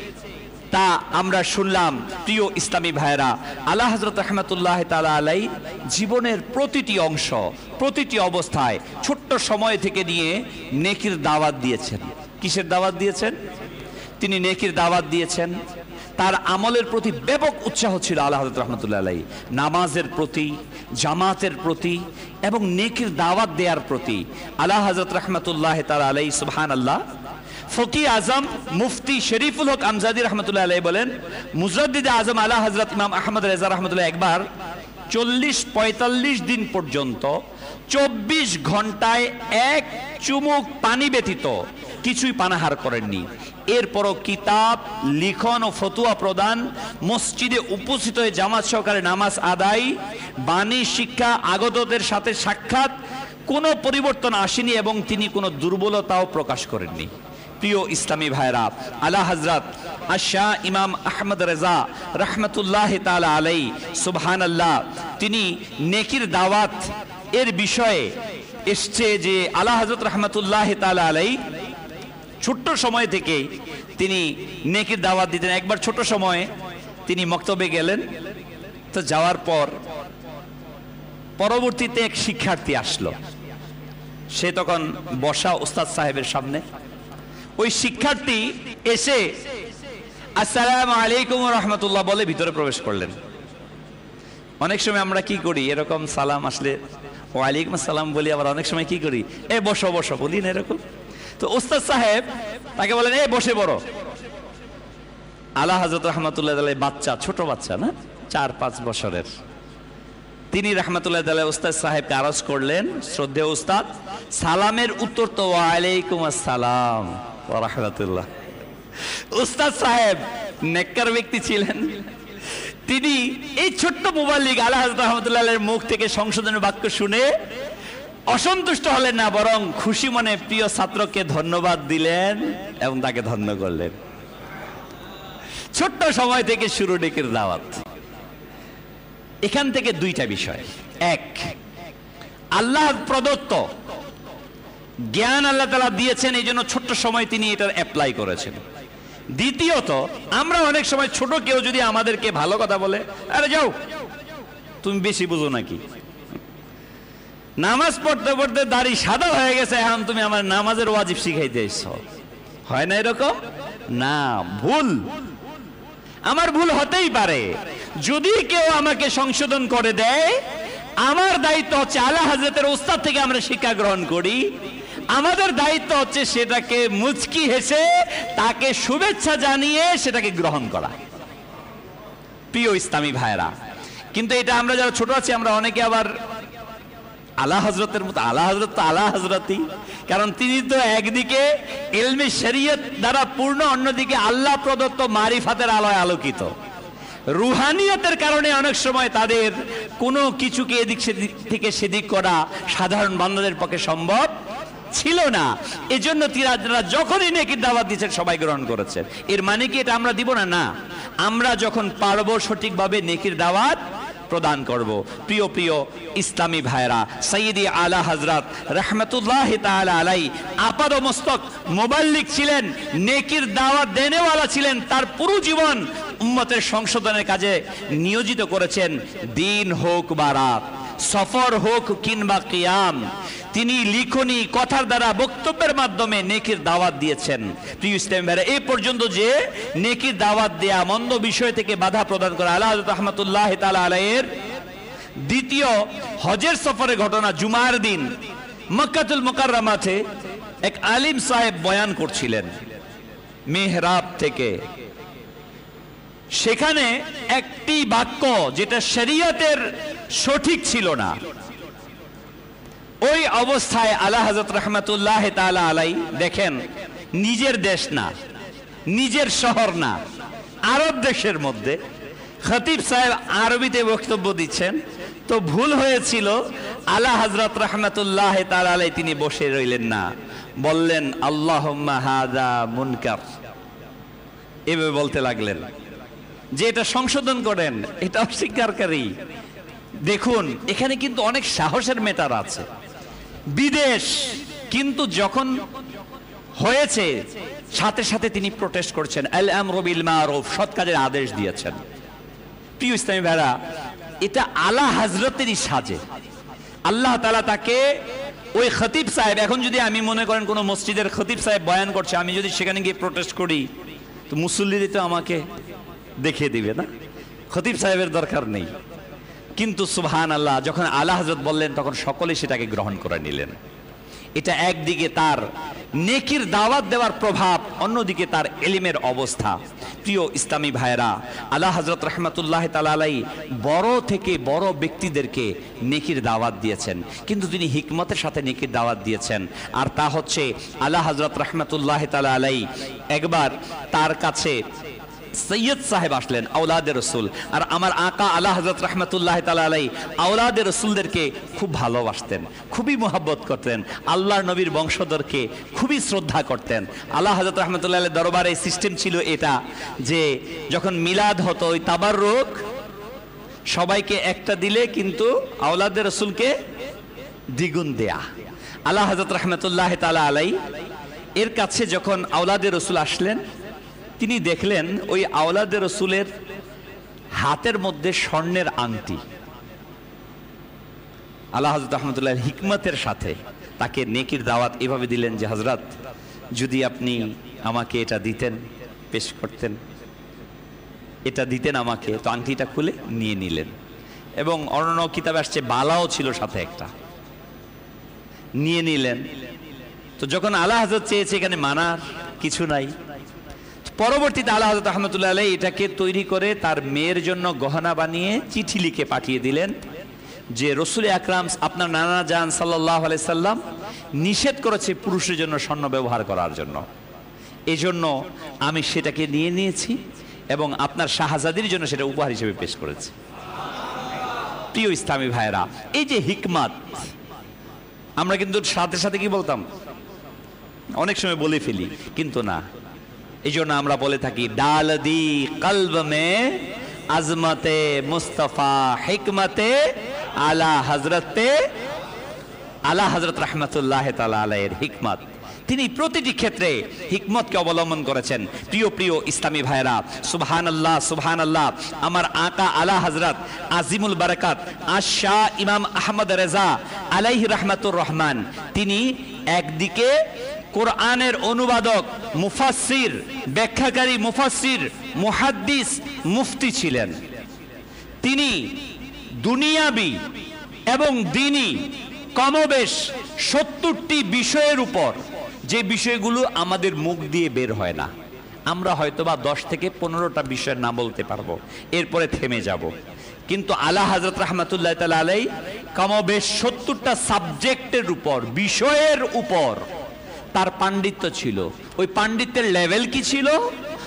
তা আমরা শুনলাম। প্রিয় ইসলামী ভাইরা, আলা হযরত রাহমাতুল্লাহি তাআলা আলাই জীবনের প্রতিটি অংশ, প্রতিটি অবস্থায় ছোট্ট সময় থেকে নিয়ে নেকির দাওয়াত দিয়েছেন। কিসের দাওয়াত দিয়েছেন? তিনি নেকির দাওয়াত দিয়েছেন। তার আমলের প্রতি ব্যাপক উৎসাহ ছিল আলা হযরত রাহমাতুল্লাহি আলাই, নামাজের প্রতি, জামাতের প্রতি এবং নেকির দাওয়াত দেওয়ার প্রতি। আলা হযরত রাহমাতুল্লাহি তাআলা আলাই সুবহানাল্লাহ, ফকি আজম মুফতি শরীফুল হক আমজাদি রহমতুল্লাহ আলাইহি বলেন, মুজাদ্দিদে আজম আলা হযরত ইমাম আহমদ রেজা রহমতুল্লাহ একবার চল্লিশ পঁয়তাল্লিশ দিন পর্যন্ত চব্বিশ ঘন্টায় এক চুমুক পানি ব্যতীত কিছুই পানাহার করেননি। এরপরও কিতাব লিখন ও ফতুয়া প্রদান, মসজিদে উপস্থিত হয়ে জামাত সহকারে নামাজ আদায়, বাণী শিক্ষা, আগতদের সাথে সাক্ষাৎ, কোনো পরিবর্তন আসেনি এবং তিনি কোনো দুর্বলতাও প্রকাশ করেননি। প্রিয় ইসলামী ভাইরা, আলা হযরত আশা ইমাম আহমদ রেজা রহমতুল্লাহি তাআলা আলাইহি সুবহানাল্লাহ, তিনি নেকির দাওয়াত এর বিষয়ে এসছে যে আলা হযরত রহমতুল্লাহি তাআলা আলাইহি ছোট্ট সময় থেকে তিনি নেকির দাওয়াত দিতেন। একবার ছোট সময়ে তিনি মক্তবে গেলেন, তো যাওয়ার পর পরবর্তীতে এক শিক্ষার্থী আসলো, সে তখন বসা ওস্তাদ সাহেবের সামনে। ওই শিক্ষার্থী এসে আসসালামু আলাইকুম ওয়া রাহমাতুল্লাহ বলে ভিতরে প্রবেশ করলেন। অনেক সময় আমরা কি করি, এরকম সালাম আসলে ওয়ালাইকুম আসসালাম বলি, আবার অনেক সময় কি করি, এ বসো বসো বলি না এরকম। তো ওস্তাদ সাহেব তাকে বলেন, এ বসে পড়ো। আলা হযরত রাহমাতুল্লাহ আলাইহি বাচ্চা, ছোট বাচ্চা না, চার পাঁচ বছরের, তিনি রাহমাতুল্লাহ আলাইহি ওস্তাদ সাহেবকে আরজ করলেন, শ্রদ্ধেয় ওস্তাদ, সালামের উত্তর তো ওয়ালাইকুম আসসালাম ওয়া রাহমাতুল্লাহ। ওস্তাদ সাহেব নেককার ব্যক্তি ছিলেন, তিনি এই ছোট্ট মুবাল্লিগ আলা হযরত রাহমাতুল্লাহ আলাইহির মুখ থেকে সংশোধনের বাক্য শুনে অসন্তুষ্ট হলেন না, বরং খুশি মনে প্রিয় ছাত্রকে ধন্যবাদ দিলেন এবং তাকে ধন্য করলেন। ছোট্ট সময় থেকে শুরু নেকির দাওয়াত। এখান থেকে দুইটা বিষয়, এক, আল্লাহ প্রদত্ত জ্ঞান আল্লাহ তাআলা দিয়েছেন, এই জন্য ছোট্ট সময় তিনি এটার অ্যাপ্লাই করেছেন। দ্বিতীয়ত, আমরা অনেক সময় ছোট কেউ যদি আমাদেরকে ভালো কথা বলে, আরে যাও তুমি বেশি বুঝো নাকি, নামাজ পড়তে পড়তে দাড়ি সাদা হয়ে গেছে, এখন তুমি আমার নামাজের ওয়াজিব শিখাইতে এসছো, হয় না এরকম? না, ভুল। আমার ভুল হতেই পারে, যদি কেউ আমাকে সংশোধন করে দেয়, আমার দায়িত্ব হচ্ছে আলা হযরতের উস্তাদ থেকে আমরা শিক্ষা গ্রহণ করি, আমাদের দায়িত্ব হচ্ছে সেটাকে মুচকি হেসে তাকে শুভেচ্ছা জানিয়ে সেটাকে গ্রহণ করা। প্রিয় ইসলামী ভাইরা, কিন্তু এটা আমরা যারা ছোট আছি, আমরা অনেকে আবার আলা হযরতের মতো, আলা হযরত তো আলা হযরতই, কারণ তিনি তো একদিকে ইলমে শরীয়ত দ্বারা পূর্ণ, অন্যদিকে আল্লাহ প্রদত্ত মারিফাতের আলোয় আলোকিত। রুহানিয়তের কারণে অনেক সময় তাদের কোনো কিছুকে এদিক সেদিক থেকে সেদিক করা সাধারণ বান্দাদের পক্ষে সম্ভব ছিল না। এজন্য তিনারা যখনই নেকির দাওয়াত দিচ্ছেন সবাই গ্রহণ করেছেন। এর মানে কি এটা আমরা দিব না? না, আমরা যখন পারবো সঠিকভাবে নেকির দাওয়াত প্রদান করব। প্রিয় প্রিয় ইসলামী ভাইরা, সাইয়্যিদি আলা হযরত রাহমাতুল্লাহ তাআলা আলাই আপাদ মস্তক মুবাল্লিগ ছিলেন, নেকির দাওয়াত দেনেওয়ালা ছিলেন। তার পুরো জীবন উম্মতের সংশোধনের কাজে নিয়োজিত করেছেন। দিন হোক বা রাত, সফর হোক কিংবা কিয়াম, তিনি লিখনি কথার দ্বারা বক্তব্যের মাধ্যমে নেকির দাওয়াত দিয়েছেন। প্রিয় ইসলামী ভাইরা, এই পর্যন্ত যে নেকির দাওয়াত দেয়া, মন্দ বিষয় থেকে বাধা প্রদান করা, আলা হযরত রাহমাতুল্লাহ তাআলা আলাইহির দ্বিতীয় হজের সফরের ঘটনা। জুমার দিন মক্কাতুল মুকাররমাতে এক আলিম সাহেব বয়ান করছিলেন মেহরাব থেকে। সেখানে একটি বাক্য যেটা শরীয়তের সঠিক ছিল না, ওই অবস্থায় আলা হযরত রাহমাতুল্লাহ তাআলা আলাই দেখেন, নিজের দেশ না, নিজের শহর না, আরব দেশের মধ্যে খতিব সাহেব আরবিতে বক্তব্য দিচ্ছেন। তো ভুল হয়েছিল, আলা হযরত রাহমাতুল্লাহ তাআলা আলাই তিনি বসে রইলেন না, বললেন আল্লাহুম্মা হাযা মুনকার, এভাবে বলতে লাগলেন যে এটা সংশোধন করেন, এটা অস্বীকারী। দেখুন এখানে কিন্তু অনেক সাহসের মেটার আছে। বিদেশ, কিন্তু যখন হয়েছে সাথে সাথে তিনি প্রোটেস্ট করছেন, আল আমরু বিল মারুফ, সৎ কাজের আদেশ দিয়েছেন। প্রিয় ইসলামী ভাইরা, এটা আলা হযরতেরই সাজে। আল্লাহ তাআলা তাকে, ওই খতিব সাহেব, এখন যদি আমি মনে করেন কোন মসজিদের খতিব সাহেব বয়ান করছে, আমি যদি সেখানে গিয়ে প্রোটেস্ট করি, তো মুসল্লিরা তো আমাকে দেখিয়ে দিবে না, খতিব সাহেবের দরকার নেই। কিন্তু সুবহানাল্লাহ, যখন আলা হযরত বললেন তখন সকলেই সেটাকে গ্রহণ করে নিলেন। এটা একদিকে তার নেকির দাওয়াত দেওয়ার প্রভাব, অন্যদিকে তার এলিমের অবস্থা। প্রিয় ইসলামী ভাইরা, আলা হযরত রাহমাতুল্লাহ তাআলা আলাই বড় থেকে বড় ব্যক্তিদেরকে নেকির দাওয়াত দিয়েছেন, কিন্তু তিনি হিকমতের সাথে নেকির দাওয়াত দিয়েছেন। আর তা হচ্ছে, আলা হযরত রাহমাতুল্লাহ তাআলা আলাই একবার তার কাছে সৈয়দ সাহেব আসলেন, আওলাদে রসুল। আর আমার আকা আলা হযরত রাহমাতুল্লাহ তাআলা আলাই আওলাদে রসুলদেরকে খুব ভালোবাসতেন, খুবই মোহাব্বত করতেন, আল্লাহর নবীর বংশধরকে খুবই শ্রদ্ধা করতেন। আলা হযরত রাহমাতুল্লাহ আলাই দরবারে সিস্টেম ছিল এটা, যে যখন মিলাদ হতো, ওই তাবাররুক সবাইকে একটা দিলে কিন্তু আওলাদে রসুলকে দ্বিগুণ দেয়া। আলা হযরত রাহমাতুল্লাহ তাআলা আলাই এর কাছে যখন আওলাদে রসুল আসলেন, তিনি দেখলেন ওই আওলাদে রসুলের হাতের মধ্যে স্বর্ণের আংটি। আলা হযরত রাহমাতুল্লাহ হিকমতের সাথে তাকে নেকির দাওয়াত এভাবে দিলেন যে, হযরত যদি আপনি আমাকে এটা দিতেন, পেশ করতেন, এটা দিতেন আমাকে, তো আংটিটা খুলে নিয়ে নিলেন। এবং অন্য কিতাবে আসছে বালাও ছিল সাথে একটা, নিয়ে নিলেন। তো যখন আলা হযরত চেয়েছে, এখানে মানার কিছু নাই। পরবর্তীতে আলা হযরত রাহমাতুল্লাহ আলাইহি এটাকে তৈরি করে তার মেয়ের জন্য গহনা বানিয়ে চিঠি লিখে পাঠিয়ে দিলেন যে, রাসূল আকরাম আপনার নানা জান সাল্লাল্লাহু আলাইহি সাল্লাম নিষেধ করেছে পুরুষের জন্য স্বর্ণ ব্যবহার করার জন্য, এজন্য আমি সেটাকে নিয়ে নিয়েছি এবং আপনার শাহজাদির জন্য সেটা উপহার হিসেবে পেশ করেছি। প্রিয় ইসলামী ভাইরা, এই যে হিকমত, আমরা কিন্তু সাথে সাথে কি বলতাম, অনেক সময় বলে ফেলি, কিন্তু না। এই জন্য আমরা বলে থাকি, ডাল দি কলব মে আজমতে মুস্তাফা হিকমতে আলা হযরতে আলা হযরত রাহমাতুল্লাহ তাআলা আলাইহির হিকমত। তিনি প্রতিটি ক্ষেত্রে হিকমতকে অবলম্বন করেছেন। প্রিয় প্রিয় ইসলামী ভাইরা, সুবহানাল্লাহ সুবহানাল্লাহ, আমার আকা আলা হযরত আজিমুল বারাকাত আশা ইমাম আহমদ রেজা আলাইহি রাহমাতুর রহমান, তিনি একদিকে কোরআনের অনুবাদক, মুফাসসির, ব্যাখ্যাকারী মুফাসসির, মুহাদ্দিস, মুফতি ছিলেন। তিনি দুনিয়াবি এবং দ্বীনি কমবেশ সত্তরটি বিষয়ের উপর, যে বিষয়গুলো আমাদের মুখ দিয়ে বের হয় না, আমরা হয়তোবা দশ থেকে পনেরোটা বিষয়ের নাম বলতে পারবো, এরপরে থেমে যাব। কিন্তু আলা হযরত রাহমাতুল্লাহ তাআলা আলাইহি কমবেশ সত্তরটা সাবজেক্টের উপর, বিষয়ের উপর তার পাণ্ডিত্য ছিল। ওই পাণ্ডিত্যের লেভেল কি ছিল?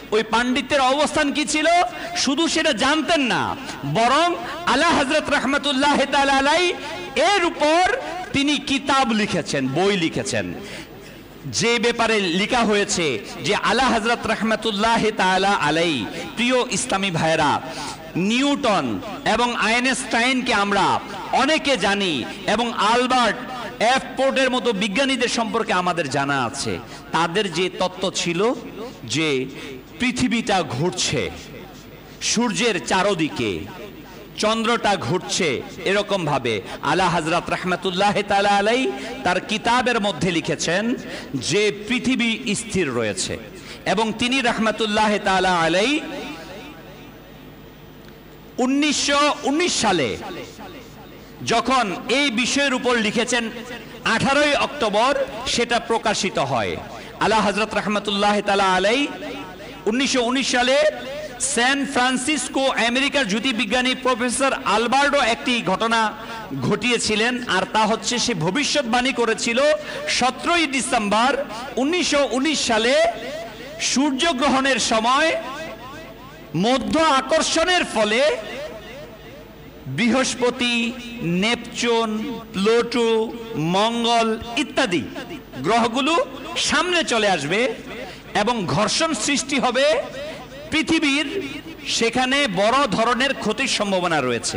ওই পাণ্ডিত্যের অবস্থান কি ছিল শুধু সেটা জানতেন না, বরং আলা হযরত রাহমাতুল্লাহ তাআলা আলাই এর উপর তিনি কিতাব লিখেছেন, বই লিখেছেন, যে ব্যাপারে লেখা হয়েছে যে আলা হযরত রাহমাতুল্লাহ তাআলা আলাই, প্রিয় ইসলামী ভাইরা, নিউটন এবং আইনস্টাইনকে আমরা অনেকে জানি এবং আলবার্ট এফ পোর্টের মতো বিজ্ঞানীদের সম্পর্কে আমাদের জানা আছে। তাদের যে তত্ত্ব ছিল যে পৃথিবীটা ঘুরছে সূর্যের চারদিকে, চন্দ্রটা ঘুরছে এরকম ভাবে, আলা হযরত রাহমাতুল্লাহ তাআলা আলাই তার কিতাবের মধ্যে লিখেছেন যে পৃথিবী স্থির রয়েছে। এবং তিনি রাহমাতুল্লাহ তাআলা আলাই উনিশশো উনিশ সালে যখন এই বিষয়ের উপর লিখেছেন, আঠারোই অক্টোবর সেটা প্রকাশিত হয়। আলা হযরত রাহমাতুল্লাহ তাআলা আলাই উনিশশো উনিশ সালে স্যান ফ্রান্সিসকো আমেরিকার জ্যোতির্বিজ্ঞানী প্রফেসর আলবার্টো একটি ঘটনা ঘটিয়েছিলেন, আর তা হচ্ছে সে ভবিষ্যৎবাণী করেছিল সতেরোই ডিসেম্বর উনিশশো উনিশ সালে সূর্যগ্রহণের সময় মধ্য আকর্ষণের ফলে বৃহস্পতি, নেপচুন, প্লুটো, মঙ্গল ইত্যাদি গ্রহগুলো সামনে চলে আসবে এবং ঘর্ষণ সৃষ্টি হবে পৃথিবীর, সেখানে বড় ধরনের ক্ষতির সম্ভাবনা রয়েছে।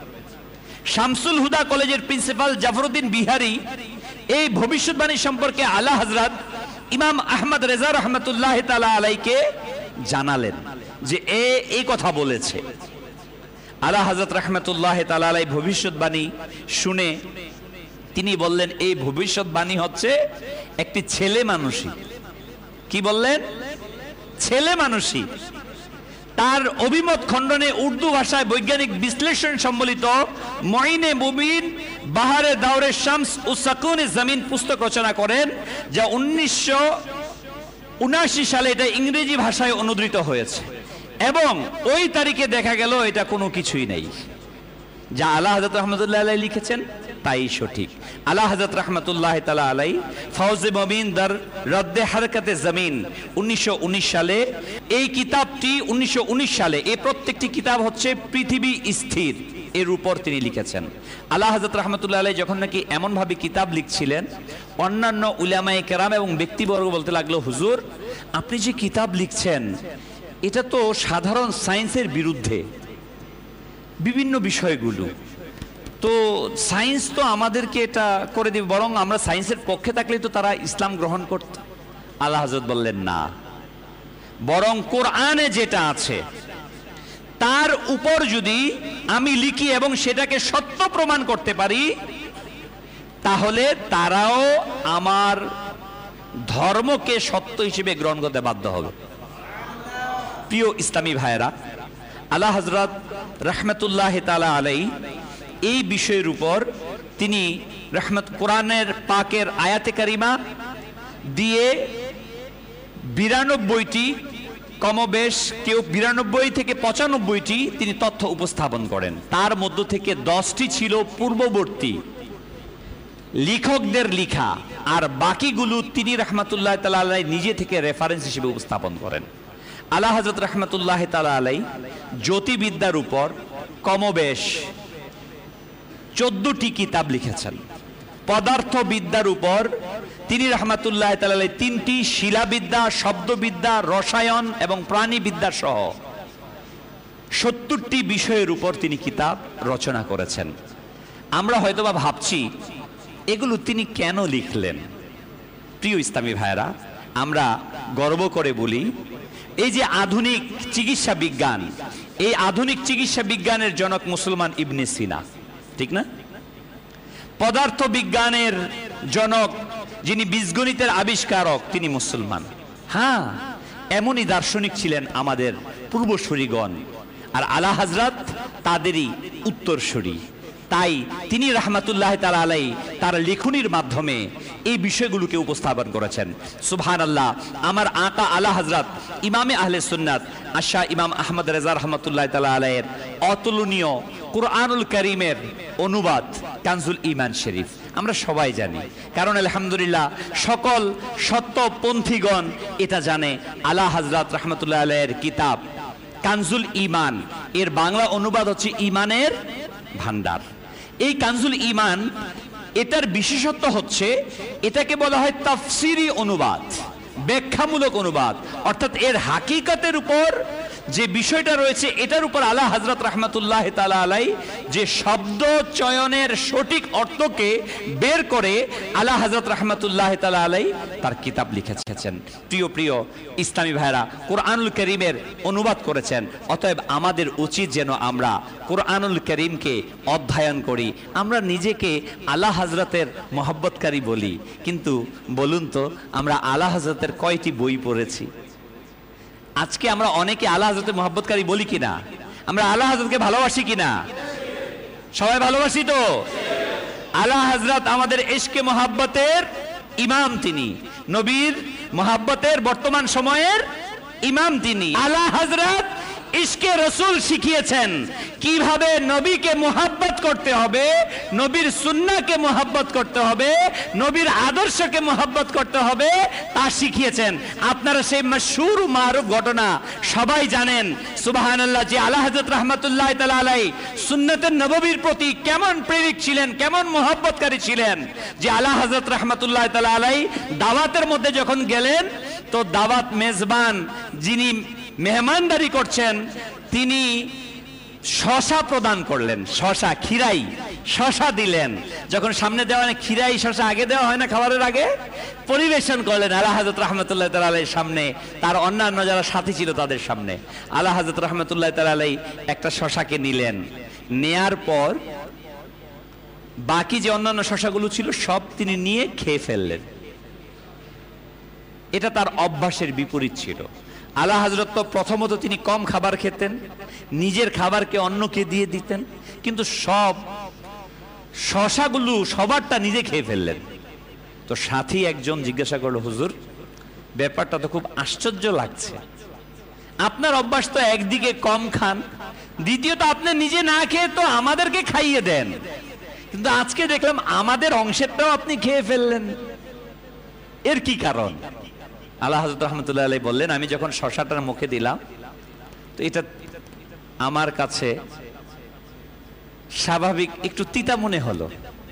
শামসুল হুদা কলেজের প্রিন্সিপাল জাফরউদ্দিন বিহারী এই ভবিষ্যৎবাণী সম্পর্কে আলা হযরত ইমাম আহমদ রেজা রহমতুল্লাহ তাআলা আলাইকে জানালেন যে এ এই কথা বলেছে। আলা হযরত রাহমাতুল্লাহ তাআলা আলাই ভবিষ্যৎবাণী শুনে তিনি বললেন, এই ভবিষ্যৎবাণী হচ্ছে একটি ছেলে মানুষই। কি বললেন? ছেলে মানুষই। তার অভিমত খণ্ডনে উর্দু ভাষায় বৈজ্ঞানিক বিশ্লেষণ সম্বলিত মঈনে মুবিন বাহারে দাওরে শামস ও সাকুনে জমিন পুস্তক রচনা করেন, যা উনিশশো উনআশি সালে এটা ইংরেজি ভাষায় অনুদিত হয়েছে এবং ওই তারিখে দেখা গেল এটা কোনো কিছুই নেই। যা আলা হযরত রাহমাতুল্লাহ আলাই লিখেছেন তাই সঠিক। আলা হযরত রাহমাতুল্লাহ তাআলা আলাই ফৌজে মুবিন দার রদ্দে হারকাতে জমিন উনিশশো উনিশ সালে এই কিতাবটি উনিশশো উনিশ সালে এই প্রত্যেকটি কিতাব হচ্ছে পৃথিবী স্থির এর উপর তিনি লিখেছেন। আলা হযরত রাহমাতুল্লাহ আলাই যখন নাকি এমন ভাবে কিতাব লিখছিলেন, অন্যান্য উলামায়ে কেরাম এবং ব্যক্তিবর্গ বলতে লাগলো, হুজুর আপনি যে কিতাব লিখছেন এটা তো সাধারণ সায়েন্সের বিরুদ্ধে, বিভিন্ন বিষয়গুলো তো সায়েন্স তো আমাদেরকে এটা করে দিবে, বরং আমরা সায়েন্সের পক্ষে থাকলে তো তারা ইসলাম গ্রহণ করত। আলা হযরত বললেন না, বরং কোরআনে যেটা আছে তার উপর যদি আমি লিখি এবং সেটাকে সত্য প্রমাণ করতে পারি তাহলে তারাও আমার ধর্মকে সত্য হিসেবে গ্রহণ করতে বাধ্য হবে। প্রিয় ইসলামী ভাইয়েরা, আলা হযরত রাহমাতুল্লাহ তাআলা আলাই এই বিষয়ের উপর তিনি রহমত কোরআনের পাকের আয়াতে কারিমা দিয়ে বিরানব্বইটি কমবেশ, কেউ বিরানব্বই থেকে পঁচানব্বইটি তিনি তথ্য উপস্থাপন করেন। তার মধ্য থেকে দশটি ছিল পূর্ববর্তী লেখকদের লেখা, আর বাকিগুলো তিনি রহমাতুল্লাহ তাআলা আলাই নিজে থেকে রেফারেন্স হিসেবে উপস্থাপন করেন। আলা হযরত রাহমাতুল্লাহ তাআলা আলাই জ্যোতির্বিদ্যার উপর কমবেশ চোদ্দটি কিতাব লিখেছেন। পদার্থবিদ্যার উপর তিনি রহমাতুল্লাহ তাআলা আলাই তিনটি, শিলাবিদ্যা, শব্দবিদ্যা, রসায়ন এবং প্রাণীবিদ্যা সহ সত্তরটি বিষয়ের উপর তিনি কিতাব রচনা করেছেন। আমরা হয়তোবা ভাবছি এগুলো তিনি কেন লিখলেন। প্রিয় ইসলামী ভাইয়েরা, আমরা গর্ব করে বলি এই যে আধুনিক চিকিৎসা বিজ্ঞান, এই আধুনিক চিকিৎসা বিজ্ঞানের জনক মুসলমান ইবনে সিনা, ঠিক না? পদার্থ বিজ্ঞানের জনক যিনি বীজগণিতের আবিষ্কারক তিনি মুসলমান। হ্যাঁ, এমনই দার্শনিক ছিলেন আমাদের পূর্বসূরিগণ, আর আলা হযরত তাদেরই উত্তরসূরি। তাই তিনি রাহমাতুল্লাহ তাআলা আলাইহি তার লেখনীর মাধ্যমে এই বিষয়গুলোকে উপস্থাপন করেছেন। সুবহানাল্লাহ। আমার আকা আলা হযরত ইমামে আহলে সুন্নাত আশা ইমাম আহমদ রেজা রাহমাতুল্লাহ তাআলা আলাইহির অতুলনীয় কুরআনুল কারীমের অনুবাদ কানজুল ঈমান শরীফ আমরা সবাই জানি, কারণ আলহামদুলিল্লাহ সকল সত্যপন্থীগণ এটা জানে। আলা হযরত রাহমাতুল্লাহ আলাইহির কিতাব কানজুল ঈমান এর বাংলা অনুবাদ হচ্ছে ঈমানের ভান্ডার। এই কানজুল ঈমান এটার বিশেষত্ব হচ্ছে এটাকে বলা হয় তাফসিরি অনুবাদ, ব্যাখ্যামূলক অনুবাদ, অর্থাৎ এর হাকিকতের উপর যে বিষয়টা রয়েছে এটার উপর আলা হযরত রাহমাতুল্লাহ তাআলা আলাইহি যে শব্দ চয়নের সঠিক অর্থকে বের করে আলা হযরত রাহমাতুল্লাহ তাআলা আলাইহি তার কিতাব লিখেছেন। প্রিয় প্রিয় ইসলামী ভাইরা, কুরআনুল কারীমের অনুবাদ করেছেন। অতএব আমাদের উচিত যেন আমরা কুরআনুল কারীমকে অধ্যয়ন করি, আমরা নিজেকে আলা হযরতের মহব্বতকারী বলি। কিন্তু বলুন তো আমরা আলা হযরতের কয়টি বই পড়েছি? আজকে আমরা অনেকে আলা হযরতের মহব্বতকারী বলি কিনা? আমরা আলা হযরতকে ভালোবাসি কিনা? সবাই ভালোবাসি তো? আলা হযরত আমাদের ইশকে মহব্বতের ইমাম, তিনি নবীর মহব্বতের বর্তমান সময়ের ইমাম। তিনি আলা হযরত ইশকে রাসূল শিখিয়েছেন কিভাবে নবীকে মুহাব্বত করতে হবে, নবীর সুন্নাহকে মুহাব্বত করতে হবে, নবীর আদর্শকে মুহাব্বত করতে হবে, তা শিখিয়েছেন। আপনারা সেই মাশহুর মারুফ ঘটনা সবাই জানেন, সুবহানাল্লাহ, যে আলা হযরত রাহমাতুল্লাহ তাআলা আলাইহি সুন্নাতুন নববীর প্রতি কেমন প্রেরিক ছিলেন, কেমন মুহাব্বতকারী ছিলেন। যে আলা হযরত রাহমাতুল্লাহ তাআলা আলাইহি দাওয়াতের মধ্যে যখন গেলেন, তো দাওয়াত মেজবান যিনি মেহমানদারি করছেন তিনি শশা প্রদান করলেন, শশা খিরাই শশা দিলেন। যখন সামনে দেওয়া হয় খিরাই শশা আগে দেওয়া হয় না, খাবারের আগে পরিবেশন করলেন আলা হযরত রাহমাতুল্লাহ তাআলা আলাইহির সামনে, তার অন্যান্য যারা সাথী ছিল তাদের সামনে। আলা হযরত রাহমাতুল্লাহ তাআলা আলাইহি একটা শশাকে নিলেন, নেয়ার পর বাকি যে অন্যান্য শশাগুলো ছিল সব তিনি নিয়ে খেয়ে ফেললেন। এটা তার অভ্যাসের বিপরীত ছিল। আলা হযরত তো প্রথমত তিনি কম খাবার খেতেন, নিজের খাবারকে অন্যকে দিয়ে দিতেন, কিন্তু সব শশাগুলো সবারটা নিজে খেয়ে ফেললেন। তো সাথী একজন জিজ্ঞাসা করলো, হুজুর ব্যাপারটা তো খুব আশ্চর্য লাগছে, আপনার অভ্যাস তো একদিকে কম খান, দ্বিতীয়ত আপনি নিজে না খেয়ে তো আমাদেরকে খাইয়ে দেন, কিন্তু আজকে দেখলাম আমাদের অংশেরটাও আপনি খেয়ে ফেললেন, এর কি কারণ? আলা হযরত রাহমাতুল্লাহ আলাইহি বললেন, আমি যখন শশাটার মুখে দিলাম তো এটা আমার কাছে স্বাভাবিক একটু তিতা মনে হলো।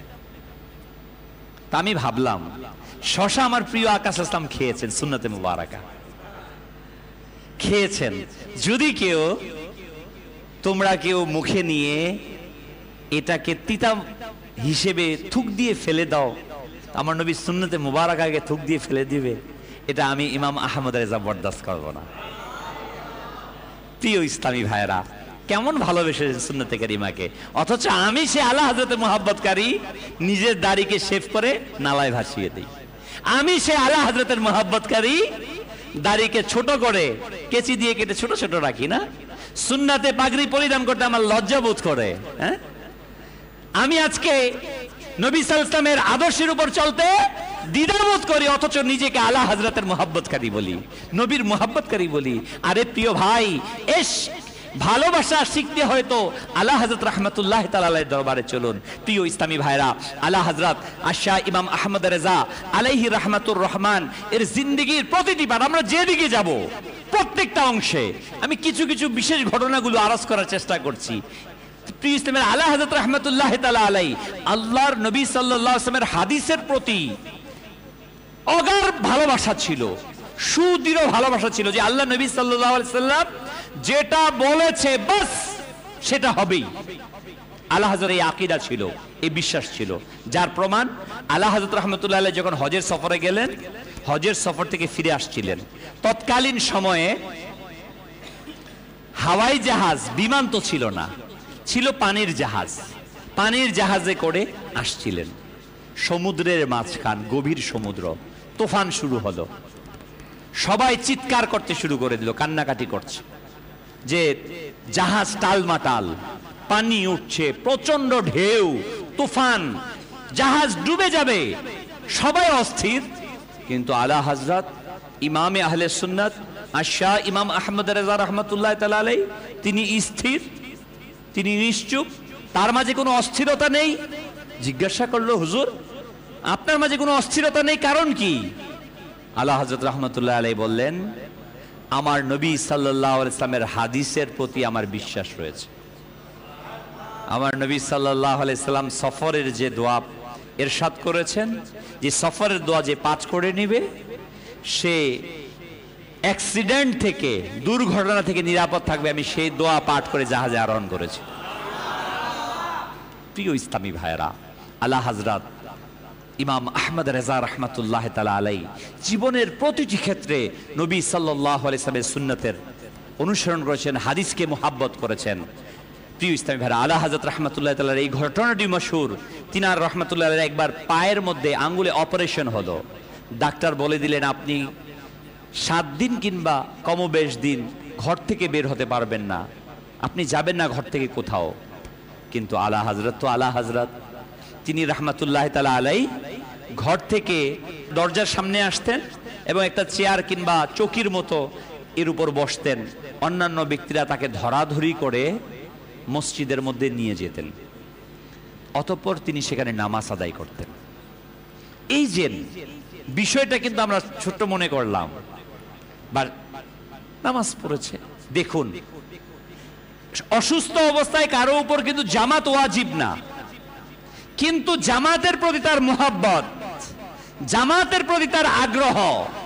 তা আমি ভাবলাম শশা আমার প্রিয় আকা সাল্লাল্লাহু আলাইহি ওয়াসাল্লাম খেয়েছেন, সুন্নতে মুবারাকা খেয়েছেন, যদি কেউ তোমরা কেউ মুখে নিয়ে এটাকে তিতা হিসেবে থুক দিয়ে ফেলে দাও, আমার নবী সুন্নতে মুবারাকাকে থুক দিয়ে ফেলে দিবে, এটা আমি ইমাম আহমদ রেজা বরদাস্ত করব না। প্রিয় ইসলামী ভাইরা, কেমন ভালোবেসেছেন সুন্নতে কারিমাকে, অথচ আমি সে আলা হযরতের মুহাব্বতকারী নিজের দাড়িকে শেভ করে নালায় ভাসিয়ে দিই। আমি সে আলা হযরতের মুহাব্বতকারী দাড়িকে ছোট করে কেচি দিয়ে কেটে ছোট ছোট রাখি না, সুন্নাতে পাগড়ি পরিধান করতে আমার লজ্জা বোধ করে। হ্যাঁ, আমি আজকে নবী সাল্লাল্লাহু আলাইহি ওয়াসাল্লামের আদর্শের উপর চলতে দ্বিধাবোধ করি, অথচ নিজেকে আলা হযরতের মুহাব্বতকারী বলি, নবীর মুহাব্বতকারী বলি। আরে প্রিয় ভাই, এস ভালোবাসা শিখতে হয়তো আলা হযরত রাহমাতুল্লাহ তাআলা আলাইহির দরবারে চলুন। প্রিয় ইসলামী ভাইরা, আলা হযরত আশা ইমাম আহমদ রেজা আলাইহি রাহমাতুর রহমান এর জিন্দেগীর প্রতিটি পাঠ আমরা যেদিকে যাব প্রত্যেকটা অংশে আমি কিছু কিছু বিশেষ ঘটনাগুলো আরজ করার চেষ্টা করছি। প্রিয় ইসলামের আলা হযরত রাহমাতুল্লাহ তাআলা আলাইহি আল্লাহর নবী সাল্লাল্লাহু আলাইহি ওয়াসাল্লামের হাদিসের প্রতি অগাধ ভালোবাসা ছিল, সুদৃঢ় ভালোবাসা ছিল, যে আল্লাহ নবী সাল্লাল্লাহু আলাইহি ওয়াসাল্লাম যেটা বলেছে বাস সেটা হবেই। আলা হযরত এই আকীদা ছিল, এই বিশ্বাস ছিল, যার প্রমাণ আলা হযরত রাহমাতুল্লাহ আলাইহি যখন হজের সফরে গেলেন, হজের সফর থেকে ফিরে আসছিলেন, তৎকালীন সময়ে হাওয়াই জাহাজ, বিমান তো ছিল না, ছিল পানির জাহাজ। পানির জাহাজে করে আসছিলেন, সমুদ্রের মাঝখান, গভীর সমুদ্র, তুফান শুরু হলো, সবাই চিৎকার করতে শুরু করে দিল, কান্নাকাটি করছে যে জাহাজ টালমাটাল, পানি উঠছে, প্রচন্ড ঢেউ, তুফান, জাহাজ ডুবে যাবে, সবাই অস্থির। কিন্তু আলা হযরত ইমামে আহলে সুন্নাত আশা ইমাম আহমদ রেজা রহমতুল্লাহ তাআলা আলাইহি তিনি স্থির, তিনি নিশ্চুপ, তার মাঝে কোনো অস্থিরতা নেই। জিজ্ঞাসা করলো, হুজুর আপনার মাঝে কোনো অস্থিরতা নেই, কারণ কি? আলা হযরত রহমতুল্লাহ আলাইহি বললেন, আমার নবী সাল্লাল্লাহু আলাইহি সাল্লামের হাদিসের প্রতি আমার বিশ্বাস রয়েছে। আমার নবী সাল্লাল্লাহু আলাইহি সাল্লাম সফরের যে দোয়া ইরশাদ করেছেন, যে সফরের দোয়া যে পাঠ করে নেবে সে অ্যাক্সিডেন্ট থেকে, দুর্ঘটনা থেকে নিরাপদ থাকবে, আমি সেই দোয়া পাঠ করে জাহাজে আরোহণ করেছি। প্রিয় ইসলামী ভাইয়েরা, আলা হযরত ইমাম আহমদ রেজা রহমতুল্লাহ তাআলা আলাইহি জীবনের প্রতিটি ক্ষেত্রে নবী সাল্লাল্লাহু আলাইহি সাল্লামের সুন্নতের অনুসরণ করেছেন, হাদিসকে মুহাব্বত করেছেন। প্রিয় ইসলামী ভাইরা, আলা হযরত রহমতুল্লাহ তাআলার এই ঘটনাটি মশহুর। তিনার রহমতুল্লাহ আলাইহি একবার পায়ের মধ্যে আঙ্গুলে অপারেশন হলো, ডাক্তার বলে দিলেন আপনি সাত দিন কিংবা কমবেশ দিন ঘর থেকে বের হতে পারবেন না, আপনি যাবেন না ঘর থেকে কোথাও। কিন্তু আলা হযরত তো আলা হযরত, তিনি রহমতুল্লাহ তাআলা আলাইহি ঘর থেকে দরজার সামনে আসতেন এবং একটা চেয়ার কিংবা চৌকির মতো এর উপর বসতেন, অন্যান্য ব্যক্তিরা তাকে ধরাধরি করে মসজিদের মধ্যে নিয়ে যেতেন, অতঃপর তিনি সেখানে নামাজ আদায় করতেন। এই যে বিষয়টা কিন্তু আমরা ছোট্ট মনে করলাম, বা নামাজ পড়েছে। দেখুন, অসুস্থ অবস্থায় কারো উপর কিন্তু জামাত ওয়াজিব না, কিন্তু জামাতের প্রতি তার মুহাব্বত, জামাতের প্রতি তার আগ্রহ।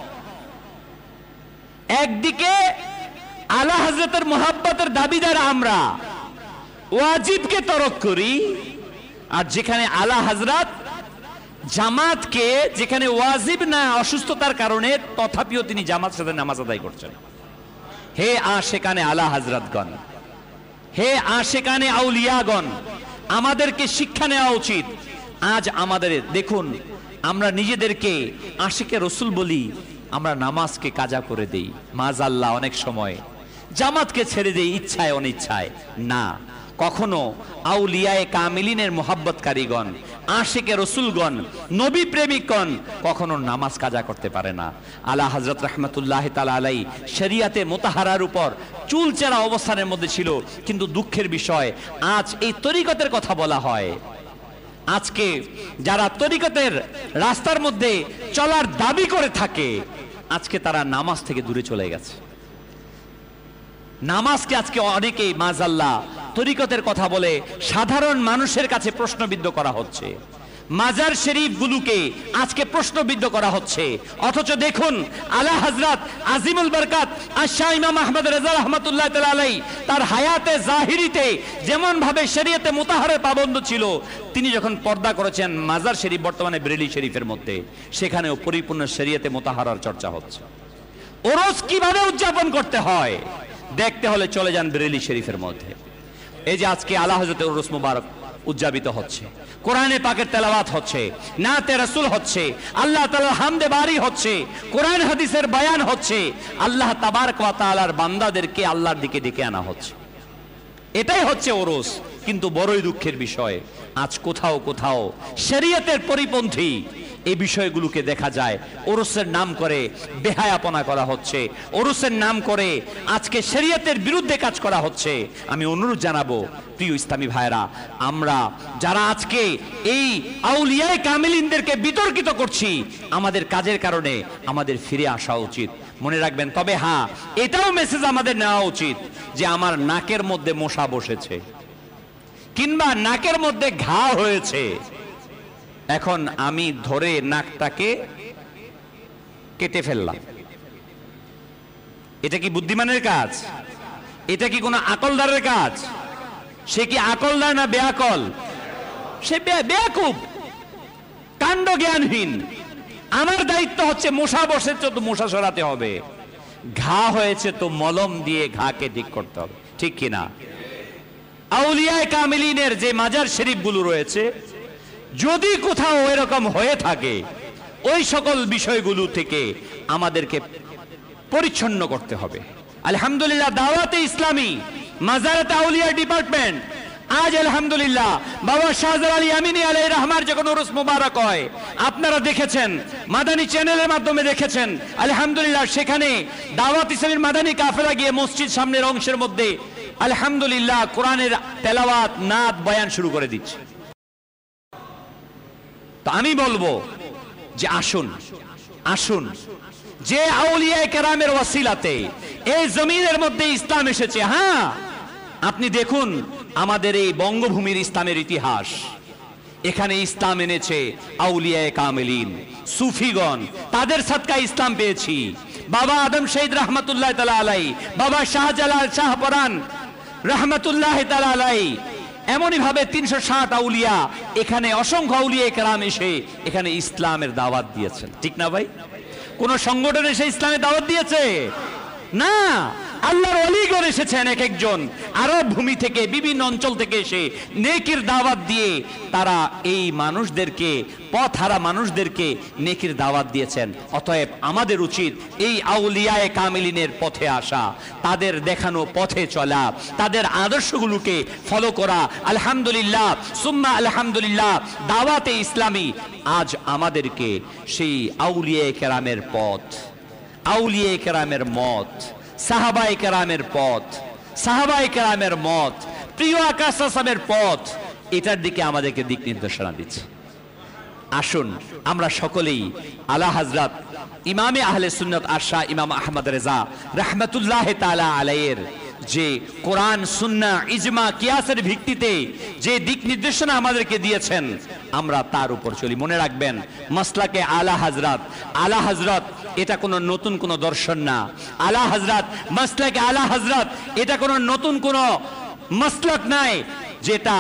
একদিকে আলা হযরতের মুহাব্বতের দাবিদার আমরা, ওয়াজিবকে তরক করি, আর যেখানে আলা হযরত জামাতকে, যেখানে ওয়াজিব না অসুস্থতার কারণে, তথাপিও তিনি জামাত সাথে নামাজ আদায় করছেন। হে আশিকানে আলা হযরতগণ, হে আশিকানে আউলিয়াগণ, আমাদেরকে শিক্ষা নেওয়া উচিত। আজ আমাদের দেখুন, আমরা নিজেদেরকে আশিকে রসুল বলি, আমরা নামাজকে কাজা করে দেই মাযাল্লাহ, অনেক সময় জামাতকে ছেড়ে দেই ইচ্ছায় অনিচ্ছায়। না, কখনো আউলিয়ায়ে কামিলিনের মুহাব্বতকারীগণ, আশিকে রসুলগণ, নবী প্রেমিকগণ কখনো নামাজ কাজা করতে পারে না। আলা হযরত রহমতুল্লাহ তাআলা আলাইহি শরিয়াতে মুতাহারার উপর চুলচেরা অবস্থানের মধ্যে ছিল, কিন্তু দুঃখের বিষয় আজ এই তরিকতের কথা বলা হয়, আজকে যারা তরিকতের রাস্তার মধ্যে চলার দাবি করে থাকে, আজকে তারা নামাজ থেকে দূরে চলে গেছে। নামাজকে আজকে অনেকেই মাযাল্লাহ তরিকতের কথা বলে সাধারণ মানুষের কাছে প্রশ্নবিদ্ধ করা হচ্ছে, মাজার শরীফগুলোকে আজকে প্রশ্নবিদ্ধ করা হচ্ছে। অথচ দেখুন, আলা হযরত আজিমুল বরকাত আশা ইমাম আহমদ রেজা রহমতুল্লাহ তাআলা আলাইহি তার হায়াতে জাহিরিতে যেমন ভাবে শরীয়তে মুতাহারের পাবন্দ ছিল, তিনি যখন পর্দা করেছেন মাজার শরীফ, বর্তমানে বেরেলি শরীফের মধ্যে, সেখানেও পরিপূর্ণ শরীয়তে মুতাহারার চর্চা হচ্ছে। ওরস কিভাবে উদযাপন করতে হয় দেখতে হলে চলে যান বেরেলি শরীফের মধ্যে। এই যে আজকে আলা হযরতের ওরস মুবারক উদযাপিত হচ্ছে, কোরআনে পাকের তেলাওয়াত হচ্ছে, নাতে রাসূল হচ্ছে, আল্লাহ তাআলার হামদে বারি হচ্ছে, কোরআন হাদিসের বয়ান হচ্ছে, আল্লাহ তাবারক ওয়া তাআলার বান্দাদেরকে আল্লাহর দিকে ডেকে আনা হচ্ছে। এটাই হচ্ছে ওরস। কিন্তু বড়ই দুঃখের বিষয়, আজ কোথাও কোথাও শরীয়তের পরিপন্থী এই বিষয়গুলোকে দেখা যায়। ওরসের নাম করে বেহায়াপনা করা হচ্ছে, ওরসের নাম করে আজকে শরীয়তের বিরুদ্ধে কাজ করা হচ্ছে। আমি অনুরোধ জানাবো প্রিয় ইসলামী ভাইরা, আমরা যারা আজকে এই আউলিয়ায়ে কামিলিনদেরকে বিতর্কিত করছি, আমাদের কাজের কারণে আমাদের ফিরে আসা উচিত। মনে রাখবেন, তবে হ্যাঁ, এটাও মেসেজ আমাদের নেওয়া উচিত যে আমার নাকের মধ্যে মশা বসেছে কিংবা নাকের মধ্যে ঘা হয়েছে, এখন আমি ধরে নাকটাকে কেটে ফেললাম। এটা কি বুদ্ধিমানের কাজ? এটা কি কোনো আকলদারের কাজ? সে কি আকলদার না বেআকল? সে বেয়াকুব, কাণ্ড জ্ঞানহীন। আমার দায়িত্ব হচ্ছে মশা বসেছে তো মশা সরাতে হবে, ঘা হয়েছে তো মলম দিয়ে ঘাকে ঠিক করতে হবে, ঠিক কিনা? আউলিয়ায়ে কামিলিনের যে মাজার শরীফগুলো রয়েছে, যদি কোথাও এরকম হয়ে থাকে, ওই সকল বিষয়গুলো থেকে আমাদেরকে পরিচ্ছন্ন করতে হবে। আলহামদুলিল্লাহ, দাওয়াতে ইসলামী মাজারাতে আউলিয়া ডিপার্টমেন্ট আজ আলহামদুলিল্লাহ বাবা শাহজালাল ইয়ামিনী আলাইহির রহমার যখন উরুস মুবারক হয়, আপনারা দেখেছেন, মাদানী চ্যানেলের মাধ্যমে দেখেছেন, আলহামদুলিল্লাহ সেখানে দাওয়াত ইসলামীর মাদানী কাফেলা গিয়ে মসজিদ সামনের অংশের মধ্যে আলহামদুলিল্লাহ কোরআনের তেলাওয়াত, নাত, বয়ান শুরু করে দিচ্ছে। তো আমি বলবো যে আসুন আসুন যে আউলিয়া কেরামের ওয়াসিলাতে এই জমিনের মধ্যে ইসলাম এসেছে। হ্যাঁ, আপনি দেখুন আমাদের এই বঙ্গভূমির ইসলামের ইতিহাস, এখানে ইসলাম এনেছে আউলিয়া কামেলিন, সুফিগণ, তাদের সাদকায় ইসলাম পেয়েছি। বাবা আদম শহীদ রহমতুল্লাহ তাআলা আলাইহি, বাবা শাহজালাল শাহপরান রহমতুল্লাহ তাআলা আলাইহি, এমনই ভাবে তিনশো ষাট আউলিয়া, এখানে অসংখ্য আউলিয়া কেরাম এসে এখানে ইসলামের দাওয়াত দিয়েছেন। ঠিক না ভাই? কোন সংগঠন এসে ইসলামের দাওয়াত দিয়েছে না, আল্লাহর ওলিগণ এসেছেন এক একজন আরব ভূমি থেকে, বিভিন্ন অঞ্চল থেকে এসে নেকির দাওয়াত দিয়ে তারা এই মানুষদেরকে, পথহারা মানুষদেরকে নেকির দাওয়াত দিয়েছেন। অতএব আমাদের উচিত এই আউলিয়ায়ে কামিলিনের পথে আসা, তাদের দেখানো পথে চলা, তাদের আদর্শগুলোকে ফলো করা। আলহামদুলিল্লাহ সুম্মা আলহামদুলিল্লাহ, দাওয়াতে ইসলামী আজ আমাদেরকে সেই আউলিয়ায়ে কেরামের পথ, আউলিয়ায়ে কেরামের মত, সাহাবায়ে কেরামের পথ, সাহাবায়ে কেরামের মত, প্রিয় আকা সাল্লামের পথ, এটার দিকে আমাদেরকে দিক নির্দেশনা দিচ্ছে। আসুন আমরা সকলেই আলা হযরত ইমামে আহলে সুন্নাত আশা ইমাম আহমদ রেজা রাহমাতুল্লাহ তাআলা আলাইহির যে কোরআন, সুন্নাহ, ইজমা, কিয়াসের ভিত্তিতে যে দিক নির্দেশনা আমাদেরকে দিয়েছেন, আমরা তার উপর চলি। মনে রাখবেন, মাসলাকে আলা হযরত, আলা হযরত এটা কোনো নতুন কোনো দর্শন না। আলা হযরত, মাসলাকে আলা হযরত এটা কোনো নতুন কোনো মাসলাক নাই, যেটা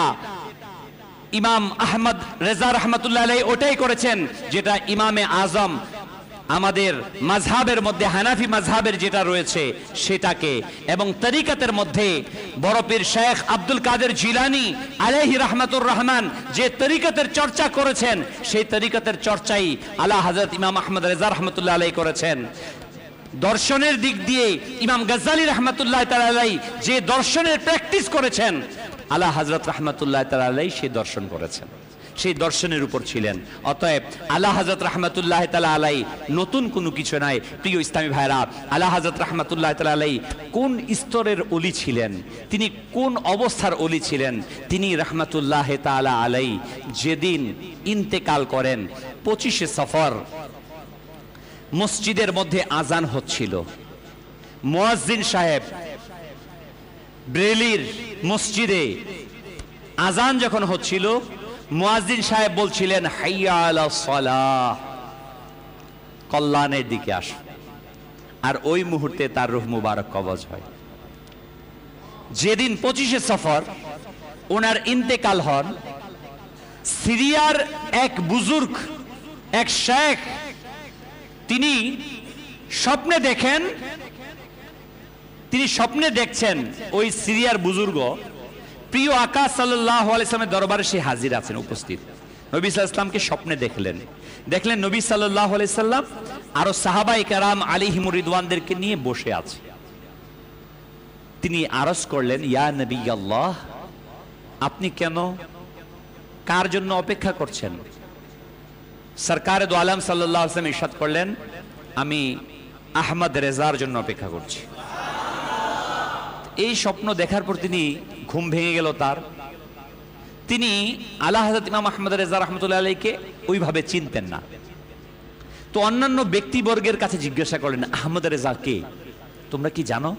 ইমাম আহমদ রেজা রহমতুল্লাহ আলাইহি ওটাই করেছেন, যেটা ইমামে আজম আমাদের মাযহাবের মধ্যে হানাফি মাযহাবের যেটা রয়েছে সেটাকে, এবং তরিকতের মধ্যে বড় পীর শেখ আব্দুল কাদের জিলানী আলাইহি রাহমাতুর রহমান যে তরিকতের চর্চা করেছেন, সেই তরিকতের চর্চাই আলা হযরত ইমাম আহমদ রেজা রহমতুল্লাহ আলাইহি করেছেন। দর্শনের দিক দিয়ে ইমাম গাজ্জালী রহমতুল্লাহ তাআলা আলাইহি যে দর্শনের প্র্যাকটিস করেছেন, আলা হযরত রহমতুল্লাহ তাআলা আলাইহি সেই দর্শন করেছেন, সেই দর্শনের উপর ছিলেন। অতএব আলা হযরত রহমতুল্লাহ তাআলা আলাইহি নতুন কোনো কিছু নাই। প্রিয় ইসলামী ভাইরা, আলা হযরত রহমতুল্লাহ তাআলা আলাইহি কোন স্তরের ওলি ছিলেন, তিনি কোন অবস্থার ওলি ছিলেন, তিনি রহমতুল্লাহ তাআলা আলাইহি যেদিন ইন্তেকাল করেন, পঁচিশে সফর মসজিদের মধ্যে আজান হচ্ছিল, মুয়াজ্জিন সাহেব ব্রেলির মসজিদে আজান যখন হচ্ছিল, মুয়াজ্জিন সাহেব বলছিলেন হাইয়া আলাস সালাহ, কল্যাণের দিকে আস। আর ওই মুহূর্তে তার রূহ মুবারক কবজ হয়। যেদিন পঁচিশে সফর ওনার ইন্তেকাল হন, সিরিয়ার এক বুজুর্গ, এক শেখ, তিনি স্বপ্নে দেখেন, তিনি স্বপ্নে দেখছেন ওই সিরিয়ার বুজুর্গ প্রিয় আকা সাল্লাল্লাহু আলাইহি ওয়াসাল্লামের দরবারে সে হাজির আছেন, উপস্থিত। নবী সাল্লাল্লাহু আলাইহি ওয়াসাল্লামকে স্বপ্নে দেখলেন, দেখলেন নবী সাল্লাল্লাহু আলাইহি ওয়াসাল্লাম আরো সাহাবায়ে কেরাম আলাইহিমুর রিদওয়ানদেরকে নিয়ে বসে আছে। তিনি আরজ করলেন, ইয়া নবী আল্লাহ, আপনি কেন, কার জন্য অপেক্ষা করছেন? সরকারে দো আলম সাল্লাল্লাহু আলাইহি ওয়াসাল্লাম ইরশাদ করলেন, আমি আহমদ রেজার জন্য অপেক্ষা করছি। এই স্বপ্ন দেখার পর তিনি ঘুম ভেঙে গেল তার। তিনি আলা হযরত ইমাম আহমদ রেজা রাহমাতুল্লাহ আলাইহিকে ওইভাবে চিনতেন না। তো অন্যান্য ব্যক্তিবর্গের কাছে জিজ্ঞাসা করলেন, আহমদ রেজা কে, তোমরা কি জানো?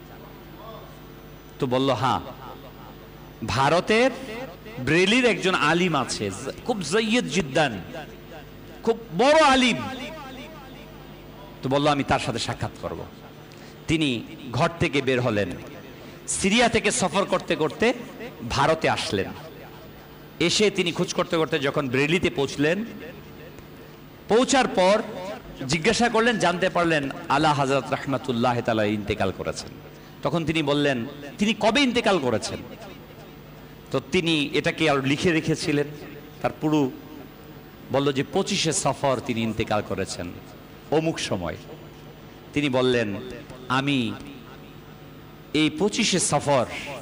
তো বলল, হ্যাঁ, ভারতের ব্রেলির একজন আলিম আছে, খুব জয়্যদ জিদ্দান, খুব বড় আলিম। তো বলল, আমি তার সাথে সাক্ষাৎ করব। তিনি ঘর থেকে বের হলেন, সিরিয়া থেকে সফর করতে করতে ভারতে আসলেন। এসে তিনি খোঁজ করতে করতে যখন ব্রেলিতে পৌঁছলেন, পৌঁছার পর জিজ্ঞাসা করলেন, জানতে পারলেন আলা হযরত রাহমাতুল্লাহ তাআলা ইন্তেকাল করেছেন। তখন তিনি বললেন, তিনি কবে ইন্তেকাল করেছেন? তো তিনি এটাকে আর লিখে রেখেছিলেন, তার পুরো বলল যে পঁচিশে সফর তিনি ইন্তেকাল করেছেন, অমুক সময়। তিনি বললেন, আমি এই পঁচিশে সফর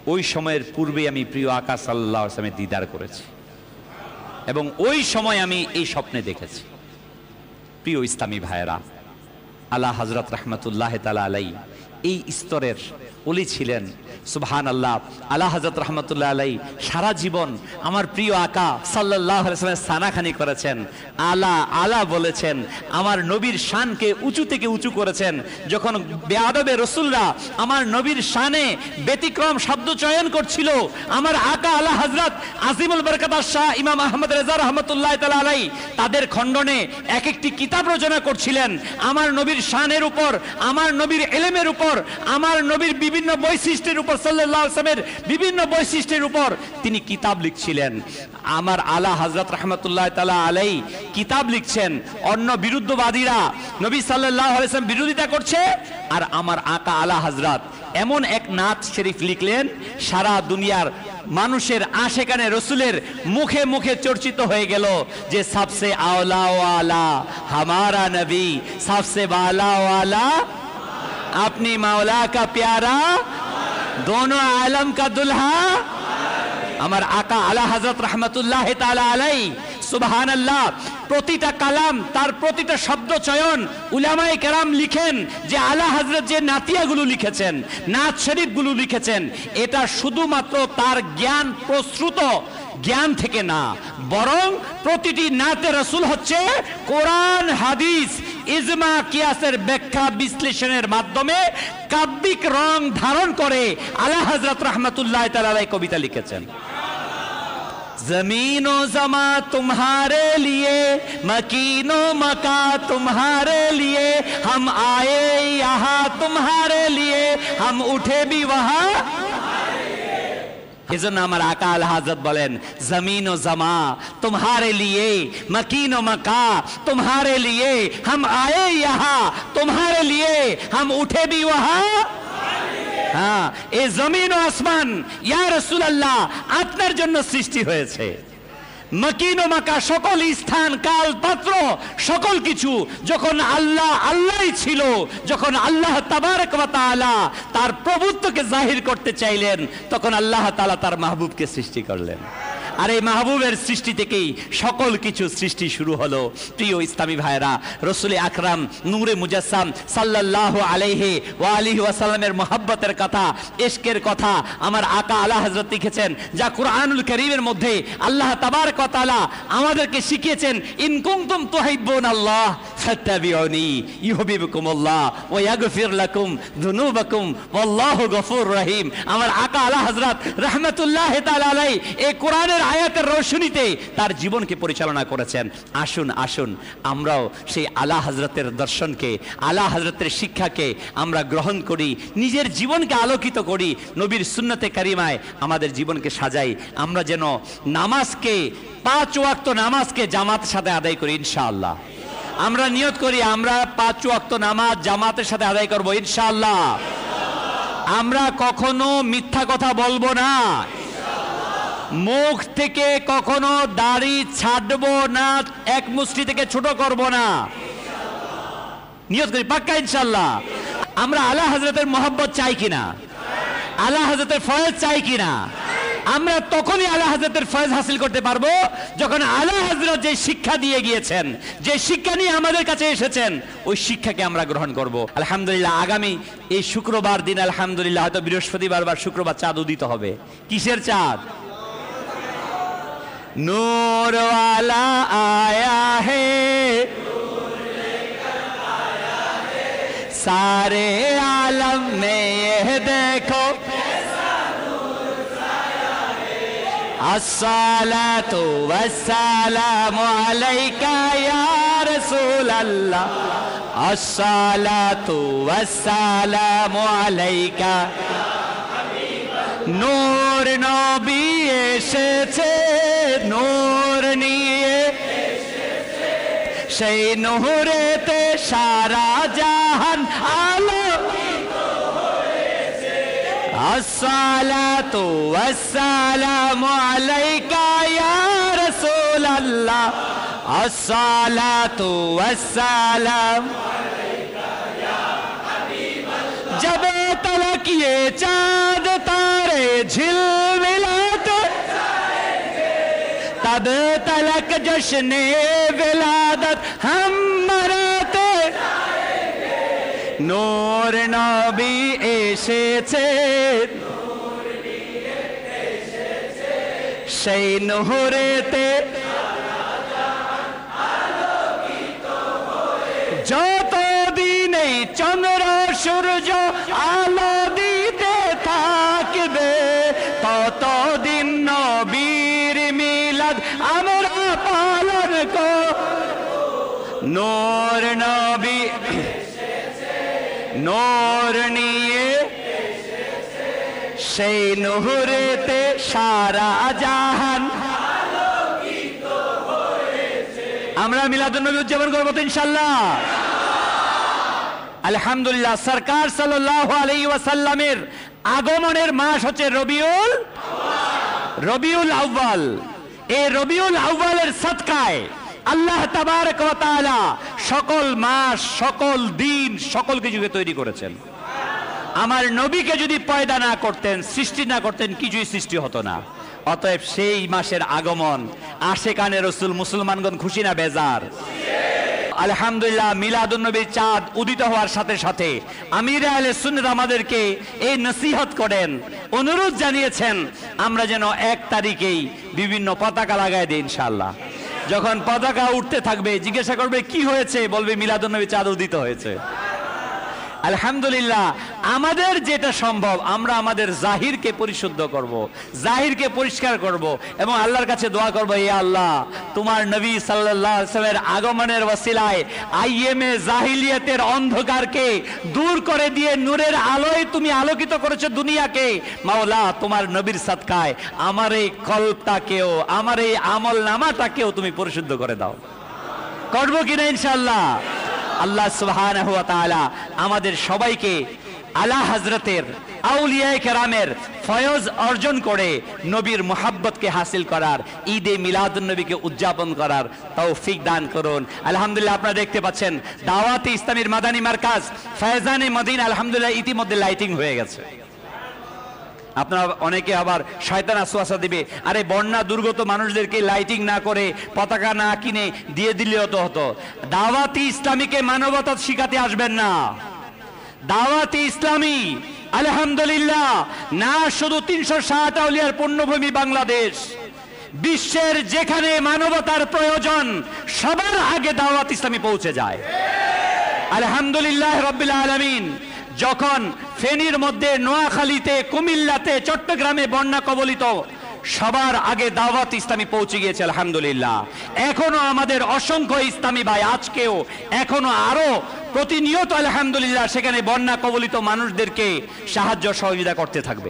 ওই সময়ের পূর্বে আমি প্রিয় আকা সাল্লাল্লাহু আলাইহি ওয়াসাল্লামের দিদার করেছি এবং ওই সময় আমি এই স্বপ্নে দেখেছি। প্রিয় ইসলামী ভাইয়েরা, আলা হযরত রাহমাতুল্লাহ তাআলা আলাইহি এই স্তরের ওলি ছিলেন। সুবহানাল্লাহ। আলা হযরত রাহমাতুল্লাহ আলাইহি সারা জীবন আমার প্রিয় আকা সাল্লাল্লাহু আলাইহি ওয়াসাল্লামের সানাখানি করেছেন, আলা আলা বলেছেন, আমার নবীর শানকে উঁচু থেকে উঁচু করেছেন। যখন বেয়াদবে রাসূলরা আমার নবীর শানে ব্যতিক্রম শব্দ চয়ন করছিল, আমার আকা আলা হযরত আজিমুল বরকত শাহ ইমাম আহমদ রেজা রাহমাতুল্লাহ তাআলা আলাইহি তাদের খণ্ডনে এক একটি কিতাব রচনা করছিলেন আমার নবীর শানের উপর, আমার নবীর ইলমের উপর, আমার নবীর বিভিন্ন বৈশিষ্ট্যের উপর, সাল্লাল্লাহু আলাইহি ওয়াসাল্লামের বিভিন্ন বৈশিষ্ট্যের উপর তিনি কিতাব লিখছিলেন। আমার আলা হযরত রাহমাতুল্লাহ তাআলা আলাইহি কিতাব লিখছেন, অন্য বিরুদ্ধবাদীরা নবী সাল্লাল্লাহু আলাইহি ওয়াসাল্লাম বিরোধিতা করছে, আর আমার আকা আলা হযরত এমন এক নাত শরীফ লিখলেন সারা দুনিয়ার মানুষের আশেকানে রসুলের মুখে মুখে চর্চিত হয়ে গেল যে সবসে আওলা ওয়ালা হামারা নবী, সবসে বালা ওয়ালা अपनी मौला का प्यारा, दोनों आलम का दुल्हा। আমার আকা আলা হযরত রাহমাতুল্লাহ তাআলা আলাইহি সুবহানাল্লাহ। প্রতিটা কালাম, তার প্রতিটা শব্দ চয়ন উলামায়ে কেরাম লিখেন যে আলা হযরত যে নাতিয়াগুলো লিখেছেন, নাত শরীফগুলো লিখেছেন, এটা শুধুমাত্র তার জ্ঞান প্রসূত জ্ঞান থেকে না, বরং প্রতিটি নাতে রাসূল হচ্ছে কোরআন হাদিস ইজমা কিয়াসের ব্যাখ্যা বিশ্লেষণের মাধ্যমে কাব্যিক রং ধারণ করে আলা হযরত রাহমাতুল্লাহ তাআলা আলাইহি কবিতা লিখেছেন। जमीनो जमा तुम्हारे लिए, मकीनो मका तुम्हारे लिए, हम आए यहाँ तुम्हारे लिए, हम उठे भी वहाँ। এজন্য আমার আকা আলা হযরত বলেন জমিন ও জামা তোমারে লিয়ে, মকিন ও মকা তোমারে লিয়ে, हम आए यहाँ तुम्हारे लिए, हम उठे भी वहाँ। হ্যাঁ, এই জমিন ও আসমান ইয়া রাসূলুল্লাহ আপনার জন্য সৃষ্টি হয়েছে। মকিন ও মাকা সকল স্থান কাল পাত্র সকল কিছু যখন আল্লাহ আল্লাহই ছিল, যখন আল্লাহ তাবারক ওয়া তাআলা তার প্রভুত্বকে জাহির করতে চাইলেন, তখন আল্লাহ তাআলা তার মাহবুবকে সৃষ্টি করলেন। আর এই মাহবুবের সৃষ্টি থেকেই সকল কিছু সৃষ্টি শুরু হলো। প্রিয় ইসলামী ভাইরা, রসুল আকরাম নূরে মুজাসসাম সাল্লাল্লাহু আলাইহি ওয়া আলিহি ওয়াসাল্লামের মহব্বতের কথা, ইশকের কথা আমার আকা আলা হযরত লিখেছেন, যা কুরআনুল কারীমের মধ্যে আল্লাহ তাবারক ওয়া তাআলা আমাদেরকে শিখিয়েছেন, ইন কুনতুম তুহিব্বুনাল্লাহ ফাত্তাবিউনি ইউহিব্বুকুমুল্লাহ ওয়া ইয়াগফির লাকুম যুনুবাকুম ওয়াল্লাহু গফুরুর রহিম। আমার আকা আলা হযরত রাহমাতুল্লাহ তাআলা আলাইহি এই কোরআনের আয়াতের রৌশনীতে তার জীবনকে পরিচালনা করেছেন। আসুন আসুন আমরাও সেই আলা হযরতের দর্শনকে, আলা হযরতের শিক্ষাকে আমরা গ্রহণ করি, নিজের জীবনকে আলোকিত করি, নবীর সুন্নতে কারিমায় আমাদের জীবনকে সাজাই। আমরা যেন নামাজকে, পাঁচ ওয়াক্ত নামাজকে জামাতের সাথে আদায় করি ইনশাআল্লাহ। আমরা নিয়ত করি আমরা পাঁচ ওয়াক্ত নামাজ জামাতের সাথে আদায় করব ইনশাআল্লাহ। আমরা কখনো মিথ্যা কথা বলবো না, মুখ থেকে কখনো দাড়ি ছাড়বো না, এক মুষ্টি থেকে ছোট করব না, নিয়ত করি পাক্কা ইনশাআল্লাহ। আমরা আলা হযরতের মহব্বত চাই কিনা, আলা হযরতের ফয়েজ চাই কিনা? আমরা তখনই আলা হযরতের ফয়েজ হাসিল করতে পারবো যখন আলা হযরত যে শিক্ষা দিয়ে গিয়েছেন, যে শিক্ষা নিয়ে আমাদের কাছে এসেছেন, ওই শিক্ষাকে আমরা গ্রহণ করব। আলহামদুলিল্লাহ আগামী এই শুক্রবার দিন আলহামদুলিল্লাহ হয়তো বৃহস্পতিবার বা শুক্রবার চাঁদ উদিত হবে। কিসের চাঁদ? नूर वाला आया है, सारे आलम में यह देखो अस्सलातु वस्सलामु अलैका या रसूल अल्लाह, अस्सलातु वस्सलामु अलैका। নূর নবী এসেছে, নূর নিয়ে সেই নূরেতে সারা জাহান আলোকিত হয়েছে। আসসালাতু ওয়াসসালামু আলাইকা ইয়া রাসূলুল্লাহ, আসসালাতু ওয়াসসালাম जब तलक ये चाँद तारे झिलमिलाते तब तलक जश्ने विलादत हम मनाते नूर नबी एसेছে সেই নহরেতে যতদিন এই চন্দ্র সূর্য আলো দিতে থাকবে ততদিন নবীর মিলাদ আমরা পালন করব নূর নবী নূর নিয়ে সেই নহরেতে সারা জাহান আমরা মিলাদুন নবী উদযাপন করব তো ইনশাআল্লাহ। আলহামদুলিল্লাহ, সরকার সাল্লাল্লাহু আলাইহি ওয়াসাল্লামের আগমনের মাস হচ্ছে রবিউল রবিউল আউয়াল। এই রবিউল আউয়ালের সদকায় আল্লাহ তাবারক ওয়া তাআলা সকল মাস, সকল দিন, সকল কিছুকে তৈরি করেছেন। আমার নবীকে যদি পয়দা না করতেন, সৃষ্টি না করতেন, কিছুই সৃষ্টি হতো না। অতএব সেই মাসের আগমন, আশেকানে রসুল মুসলমানগণ খুশি না বেজার? আলহামদুলিল্লাহ, মিলাদুন নবীর চাঁদ উদিত হওয়ার সাথে সাথে আমির আহলে সুন্নাত আমাদেরকে এই নসিহত করেন, অনুরোধ জানিয়েছেন আমরা যেন এক তারিখেই বিভিন্ন পতাকা লাগাই দিই ইনশাআল্লাহ। যখন পতাকা উঠতে থাকবে জিজ্ঞাসা করবে কি হয়েছে, বলবে মিলাদুন নবীর চাঁদ উদিত হয়েছে। আলহামদুলিল্লাহ, আমাদের যেটা সম্ভব আমরা আমাদের জাহিরকে পরিশুদ্ধ করব, জাহিরকে পরিষ্কার করব এবং আল্লাহর কাছে দোয়া করব, ইয়া আল্লাহ তোমার নবী সাল্লাল্লাহু আলাইহি ওয়াসাল্লামের আগমনের ওসিলায় আইএমএ জাহিলিয়াতের অন্ধকারকে দূর করে দিয়ে নূরের আলোয় তুমি আলোকিত করেছো দুনিয়াকে। মাওলা, তোমার নবীর সাদকায় আমার এই কলবটাকেও, আমার এই আমল নামাটাকেও তুমি পরিশুদ্ধ করে দাও। করবো কিনা ইনশাআল্লাহ? আল্লাহ সুবহানাহু ওয়া তাআলা আমাদের সবাইকে আলা হযরতের আউলিয়ায়ে কেরামের ফয়জ অর্জন করে নবীর মুহাব্বতকে হাসিল করার, ঈদে মিলাদুন নবীকে উদযাপন করার তৌফিক দান করুন। আলহামদুলিল্লাহ, আপনারা দেখতে পাচ্ছেন দাওয়াতে ইসলামীর মাদানী মার্কাজ ফয়জানে মদিনা আলহামদুলিল্লাহ ইতিমধ্যে লাইটিং হয়ে গেছে। আপনারা অনেকে আবার শয়তান ওয়াসওয়াসা দিবে, আরে বন্যা দুর্গত মানুষদেরকে লাইটিং না করে পতাকা না কিনে দিয়ে দিলেও তো হতো। দাওয়াতি ইসলামীকে মানবতা শিখাতে আসবেন না। দাওয়াতি ইসলামী আলহামদুলিল্লাহ না শুধু তিনশো ষাট আউলিয়ার পুণ্যভূমি বাংলাদেশ, বিশ্বের যেখানে মানবতার প্রয়োজন সবার আগে দাওয়াত ইসলামী পৌঁছে যায়। আলহামদুলিল্লাহ রাব্বিল আলামিন যখন ফেনীর মধ্যে, নোয়াখালীতে, কুমিল্লাতে, চট্টগ্রামে বন্যা কবলিত, সবার আগে দাওয়াত ইসলামী পৌঁছে গিয়েছে আলহামদুলিল্লাহ। এখনো আমাদের অসংখ্য ইসলামী ভাই আজকেও এখনো আরো প্রতিনিয়ত আলহামদুলিল্লাহ সেখানে বন্যা কবলিত মানুষদেরকে সাহায্য সহযোগিতা করতে থাকবে।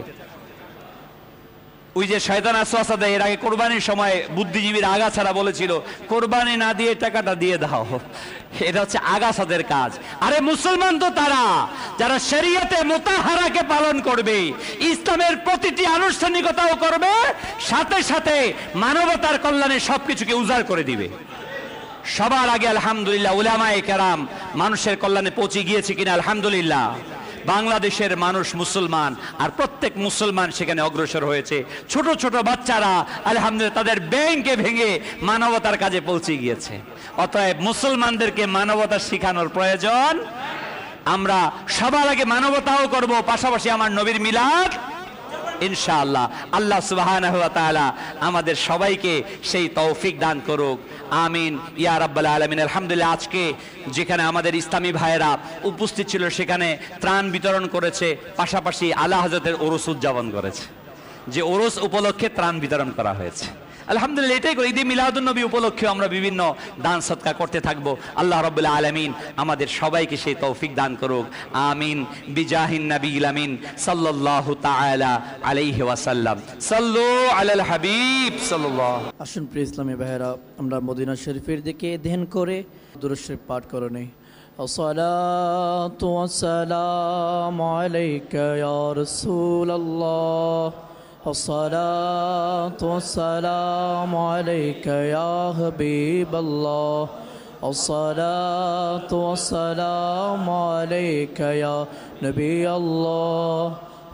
ওই যে শয়তান ওয়াসওয়াসা দেয়, এর আগে কোরবানির সময় বুদ্ধিজীবীর আগাছাড়া বলেছিল কোরবানি না দিয়ে টাকাটা দিয়ে দাও, এটা হচ্ছে আগাছাদের কাজ। আরে মুসলমান তো তারা যারা শরীয়তে মুতাহারাকে পালন করবে, ইসলামের প্রতিটি আনুষ্ঠানিকতাও করবে, সাথে সাথে মানবতার কল্যাণে সবকিছুকে উজাড় করে দিবে। সবার আগে আলহামদুলিল্লাহ উলামায়ে কেরাম মানুষের কল্যাণে পৌঁছে গিয়েছে কিনা আলহামদুলিল্লাহ। বাংলাদেশের মানুষ মুসলমান, আর প্রত্যেক মুসলমান সেখানে অগ্রসর হয়েছে। ছোট ছোট বাচ্চারা আলহামদুলিল্লাহ তাদের ব্যাংকে ভেঙে মানবতার কাজে পৌঁছে গিয়েছে। অতএব মুসলমানদেরকে মানবতা শিখানোর প্রয়োজন। আমরা সবার আগে মানবতাও করব, পাশাপাশি আমার নবীর মিলাদ ইনশাআল্লাহ। আল্লাহ সুবহানাহু ওয়া তাআলা আমাদের সবাইকে সেই তৌফিক দান করুক, আমিন ইয়া রাব্বাল আলামিন। আলহামদুলিল্লাহ, আজকে যেখানে আমাদের ইসলামী ভাইয়েরা উপস্থিত ছিল সেখানে ত্রাণ বিতরণ করেছে, পাশাপাশি আলা হযরতের ওরস উদযাপন করেছে, যে ওরস উপলক্ষে ত্রাণ বিতরণ করা হয়েছে। আলহামদুলিল্লাহ, এটাই করে ঈদে মিলাদুন নবী উপলক্ষে আমরা বিভিন্ন দান সদকা করতে থাকবো। আল্লাহ রাব্বুল আলামিন আমাদের সবাইকে সেই তৌফিক দান করুক, আমিন বিজাহিন নবীল আমিন সাল্লাল্লাহু তাআলা আলাইহি ওয়াসাল্লাম। সাল্লু আলাল হাবিব সাল্লাল্লাহু।
আসুন প্রিয় ইসলামী ভাইয়েরা, আমরা মদিনা শরীফের দিকে ধ্যান করে দুরূদ শরীফ পাঠ করে নেই। আসসালাতু ওয়াসসালামু আলাইকা ইয়া রাসূলুল্লাহ, الصلاة والسلام عليك يا حبيب الله، الصلاة والسلام عليك يا نبي الله،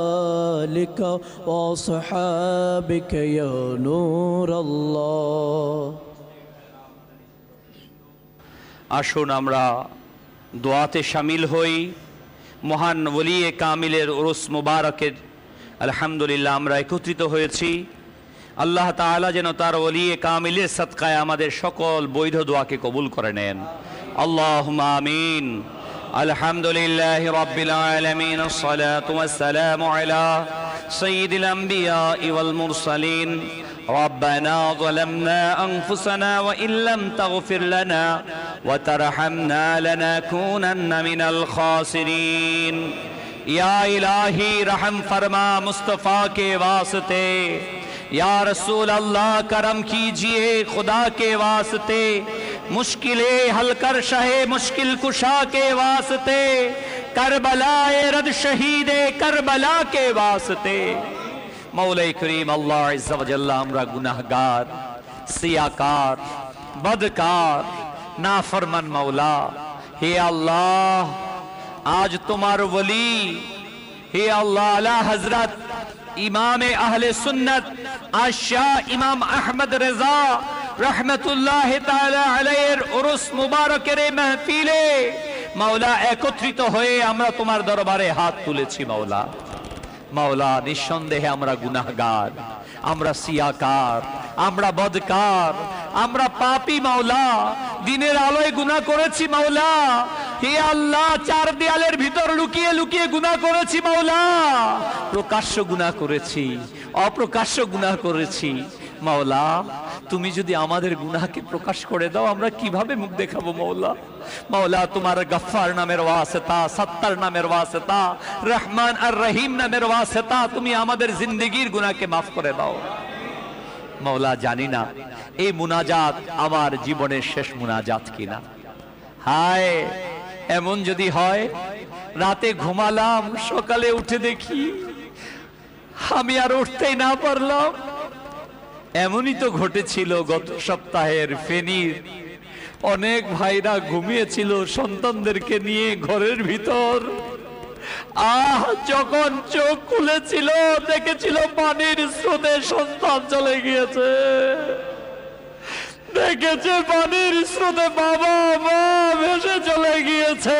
آلك وأصحابك يا نور الله.
আসুন আমরা দোয়াতে শামিল হই। মহান ওলিয়ে কামিলের উরুস মুবারকের আলহামদুলিল্লাহ আমরা একত্রিত হয়েছি। আল্লাহ তাআলা যেন তার ওলিয়ে কামিলের সদকায় আমাদের সকল বৈধ দোয়াকে কবুল করে নেন। আল্লাহুম্মা আমিন। আলহামদুলিল্লাহি রাব্বিল আলামিন, আসসালাতু ওয়াসসালামু আলা সাইয়্যিদিল আমবিয়া ওয়াল মুরসালিন। ربنا ظلمنا أنفسنا وإن لم تغفر لنا وترحمنا لنكونن من الخاسرين. या इलाही रहम फरमा मुस्तफ़ा के वास्ते, या रसूल अल्लाह करम कीजिए खुदा के वास्ते, मुश्किलें हल कर शहे मुश्किल कुशा के वास्ते, करबलाए रद शहीदे करबला के वास्ते। मौला करीम अल्लाह इज़्ज़ा व जल्ला हमरा गुनाहगार, सियाकार, बदकार, नाफरमान मौला, हे अल्लाह आज तुम्हार वली हे अल्लाह आला हजरत इमाम अहले सुन्नत आशिया इमाम अहमद रजा रहमतुल्लाह ताला अलैहिर उरुस मुबारकेर महफिले मौला एकत्रित হয়ে আমরা তোমার দরবারে হাত তুলেছি। মৌলা মৌলা নিঃসন্দেহে আমরা গুনাহগার, আমরা সিয়াকার, আমরা বদকার, আমরা পাপী। মৌলা দিনের আলোয় গুনাহ করেছি। মৌলা হে আল্লাহ চার দেয়ালের ভিতর লুকিয়ে লুকিয়ে গুনাহ করেছি। মৌলা প্রকাশ্য গুনাহ করেছি, অপ্রকাশ্য গুনাহ করেছি। মৌলা তুমি যদি আমাদের গুনাহকে প্রকাশ করে দাও আমরা কিভাবে মুখ দেখাবো? মৌলা মৌলা তোমার গফফার নামের ওয়াসিতা, সত্তার নামের ওয়াসিতা, রহমান আর রহিম নামের ওয়াসিতা তুমি আমাদের জিন্দেগির গুনাহকে মাফ করে দাও। মৌলা জানি না এই মুনাজাত আমার জীবনের শেষ মুনাজাত কিনা। হায় এমন যদি হয় রাতে ঘুমালাম সকালে উঠে দেখি আমি আর উঠতেই না পারলাম। এমনই তো ঘটেছিল গত সপ্তাহের ফেনীর অনেক ভাইরা ঘুমিয়েছিল সন্তানদেরকে নিয়ে ঘরের ভিতর। আহ যখন চোখ খুলেছিল দেখেছিল পানির স্রোতে সন্তান চলে গিয়েছে, দেখেছে পানির স্রোতে বাবা মা ভেসে চলে গিয়েছে।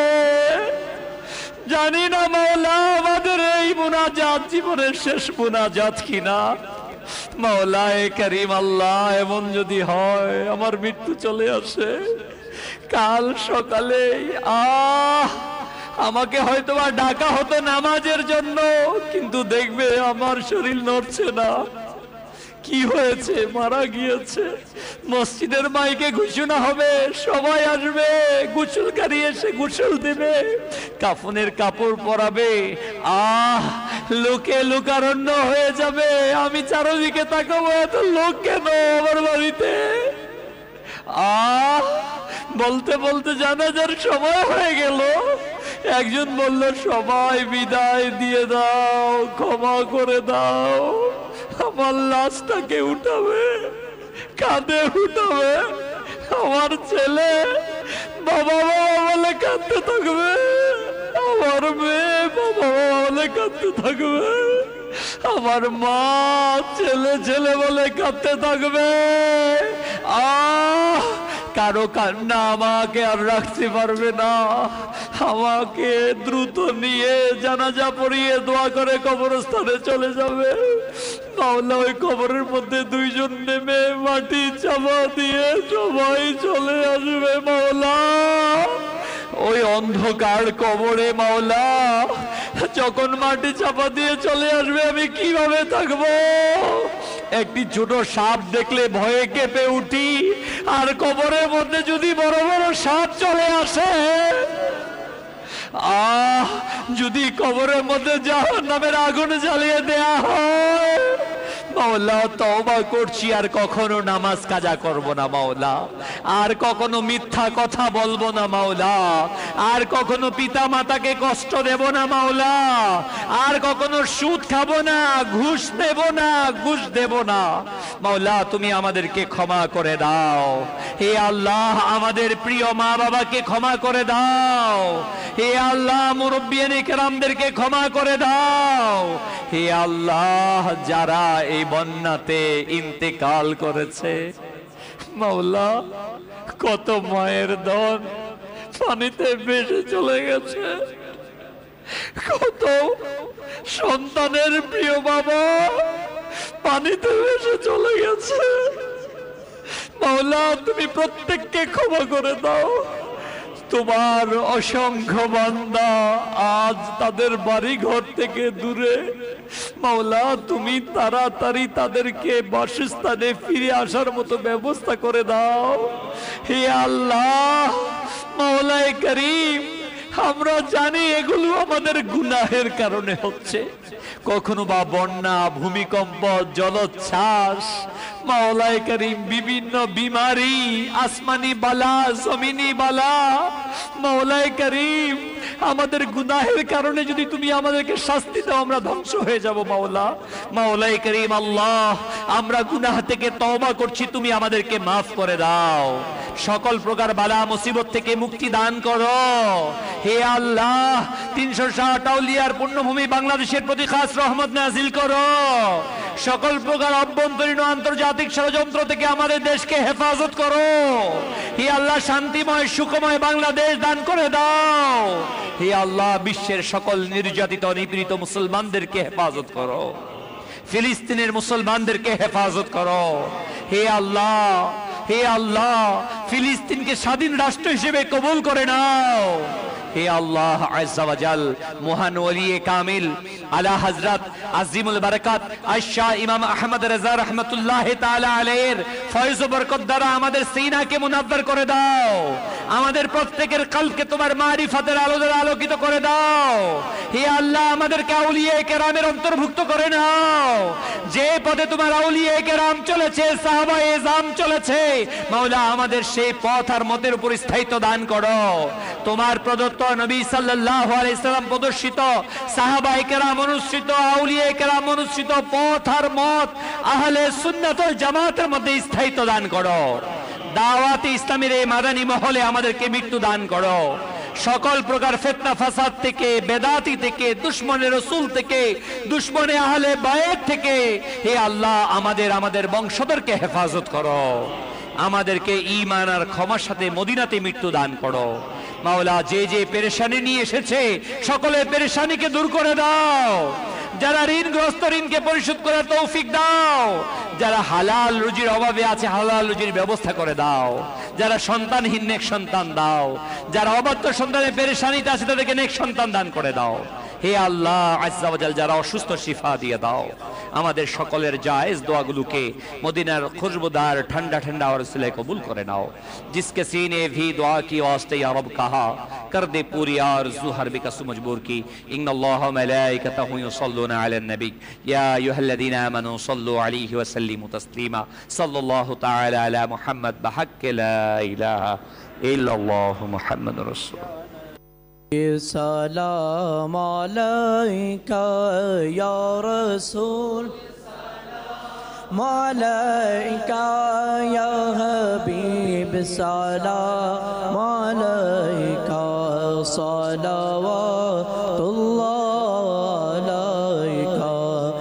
জানি না মৌলা আমাদের এই মুনাজাত জীবনের শেষ মুনাজাত কিনা। মৌলায়ে করিম আল্লাহ এমন যদি হয় আমার মৃত্যু চলে আসে কাল সকালে, আহ আমাকে হয়তো বা ডাকা হতো নামাজের জন্য, কিন্তু দেখবে আমার শরীর নড়ছে না। কি হয়েছে? মারা গিয়েছে। মসজিদের মাইকে ঘোষণা হবে, সবাই আসবে, গোসলকারী এসে গোসল দেবে, কাফনের কাপড় পরাবে। আহ লোকে লোকারণ্য হয়ে যাবে। আমি চারদিকে তাকাবো, এত লোক কেন আমার বাড়িতে? আহ বলতে বলতে জানাজার সময় হয়ে গেল। একজন বলল সবাই বিদায় দিয়ে দাও, ক্ষমা করে দাও, আমার লাশটাকে উঠাবে, কাঁধে উঠাবে। আমার ছেলে বাবা বাবা বলে কাঁদতে থাকবে, আমার মেয়ে বাবা বাবা বলে কাঁদতে থাকবে, আমার মা ছেলে ছেলে বলে কাঁদতে থাকবে। আহ কারো কান্না আমাকে আর রাখতে পারবে না। আমাকে দ্রুত নিয়ে জানাজা পড়িয়ে দোয়া করে কবরস্থানে চলে যাবে। মাওলা ওই কবরের মধ্যে দুইজন নেমে মাটি চাপা দিয়ে সবাই চলে আসবে। মাওলা ওই অন্ধকার কবরে মাওলা যখন মাটি চাপা দিয়ে চলে আসবে আমি কিভাবে থাকবো? একটি ছোট সাপ দেখলে ভয়ে কেঁপে উঠি, আর কবরের মধ্যে যদি বড় বড় সাপ চলে আসে, আহ যদি কবরের মধ্যে জাহান্নামের আগুন জ্বালিয়ে দেয়া হয়, মাওলা তওবা করছি, আর কখনো নামাজ কাজা করব না মাওলা, আর কখনো মিথ্যা কথা বলবো না মাওলা, আর কখনো পিতা মাতাকে কষ্ট দেব না মাওলা, আর কখনো সুদ খাবো না, ঘুষ দেব না, ঘুষ দেব না মাওলা। তুমি আমাদেরকে ক্ষমা করে দাও হে আল্লাহ, আমাদের প্রিয় মা বাবাকে ক্ষমা করে দাও হে আল্লাহ, মুরব্বিয়ানে কেরামদেরকে ক্ষমা করে দাও হে আল্লাহ, যারা এই বন্যাতে ইন্তেকাল করেছে মাওলা, কত মায়ের ধন পানিতে ভেসে চলে গেছে, কত সন্তানের প্রিয় বাবা পানিতে ভেসে চলে গেছে মাওলা, তুমি প্রত্যেককে ক্ষমা করে দাও। তোমার অসংখ্য বান্দা আজ তাদের বাড়ি ঘর থেকে দূরে মাওলা, তুমি তাড়াতাড়ি তাদেরকে বাসস্থানে ফিরে আসার মতো ব্যবস্থা করে দাও হে আল্লাহ। মাওলায়ে করিম, আমরা জানি এগুলো আমাদের গুনাহের কারণে হচ্ছে, কখনো বা বন্যা, ভূমিকম্প, জলোচ্ছ্বাস, মাওলায়ে করিম বিভিন্ন বিমারি, আসমানি বালা, জমিনি বালা, মাওলায়ে করিম আমাদের গুনাহের কারণে যদি তুমি আমাদেরকে শাস্তি দাও আমরা ধ্বংস হয়ে যাব মাওলা। মাওলায়ে করিম আল্লাহ, আমরা গুনাহ থেকে তওবা করছি, তুমি আমাদেরকে মাফ করে দাও, সকল প্রকার বালা মুসিবত থেকে মুক্তি দান করো হে আল্লাহ। তিনশো ষাট আউলিয়ার পুণ্যভূমি বাংলাদেশের প্রতি খাস রহমত নাজিল করো, সকল প্রকার অভ্যন্তরীণ ও আন্তর্জাতিক ষড়যন্ত্র থেকে আমাদের দেশকে হেফাজত করো হে আল্লাহ। শান্তিময় সুখময় বাংলাদেশ দান করে দাও হে আল্লাহ। বিশ্বের সকল নির্যাতিত নিপীড়িত মুসলমানদেরকে হেফাজত করো, ফিলিস্তিনের মুসলমানদেরকে হেফাজত করো হে আল্লাহ। হে আল্লাহ, ফিলিস্তিনকে স্বাধীন রাষ্ট্র হিসেবে কবুল করে নাও হে আল্লাহ আজ্জা ওয়া জাল। মহান ওলিয়ে কামিল আলা হযরত আজিমুল বারাকাত আয়েশা ইমাম আহমদ রেজা রাহমাতুল্লাহ তাআলা আলাইহির ফয়জ ও বরকত দ্বারা আমাদের সিনাকে মুনাব্বার করে দাও, আমাদের প্রত্যেকের কলবকে তোমার মারিফাতের আলো দ্বারা আলোকিত করে দাও হে আল্লাহ। আমাদেরকে আউলিয়া কেরামের অন্তর্ভুক্ত করে নাও, যে পথে তোমার আউলিয়া কেরাম চলেছে, সাহাবায়ে ইজরাম চলেছে মাওলা, আমাদের সেই পথ আর মতের উপর স্থায়িত্ব দান করো। তোমার প্রদত্ত নবী সাল্লাল্লাহু আলাইহি সাল্লাম প্রদর্শিত, সাহাবায়ে কেরাম অনুসৃত, আউলিয়া কেরাম অনুসৃত পথ আর মত আহলে সুন্নাত ওয়াল জামাতের মধ্যে স্থায়িত্ব দান করো। দাওয়াতে ইসলামের এই মাদানী মহলে আমাদেরকে মৃত্যু দান করো, সকল প্রকার ফিতনা ফাসাদ থেকে, বেদাতি থেকে, দুশমনে রাসূল থেকে, দুশমনে আহলে বায়ত থেকে হে আল্লাহ আমাদের আমাদের বংশধরকে হেফাজত করো, আমাদেরকে ঈমান আর ক্ষমার সাথে মদিনাতে মৃত্যু দান করো মাওলা। যে যে পেরেশানি নিয়ে এসেছে সকলের পেরেশানিকে দূর করে দাও, যারা ঋণগ্রস্ত ঋণকে পরিশোধ করার তৌফিক দাও, যারা হালাল রুজির অভাবে আছে হালাল রুজির ব্যবস্থা করে দাও, যারা সন্তানহীন নেক সন্তান দাও, যারা অবাধ্য সন্তানের পেরেশানিতে আছে তাদেরকে নেক সন্তান দান করে দাও হে আল্লাহ আজ্জা ওয়া জাল। যারা অসুস্থ শিফা দিয়ে দাও, আমাদের সকলের জায়েজ দোয়াগুলোকে মদিনার খুশবুদার ঠান্ডা ঠান্ডা और सिले कबूल करे नाओ। जिसके सीने भी दुआ की वास्ते या रब कहा कर दे पूरी आरज़ू हर बेकसू मजबूर की। इन्नल्लाह व मलाइकतहु युसल्लूना अलन नबी या अय्युहल्लज़ीना आमनू सल्लू अलैहि व सल्लिमू तस्लीमा। सल्लल्लाहु तआला अला मुहम्मद बहक़्क़ि ला इलाहा इल्लल्लाहु मुहम्मदुर रसूल।
सलाम अलैका या रसूल, अलैका या हबीब, सलाम अलैका सलावतुल्लाह अलैका।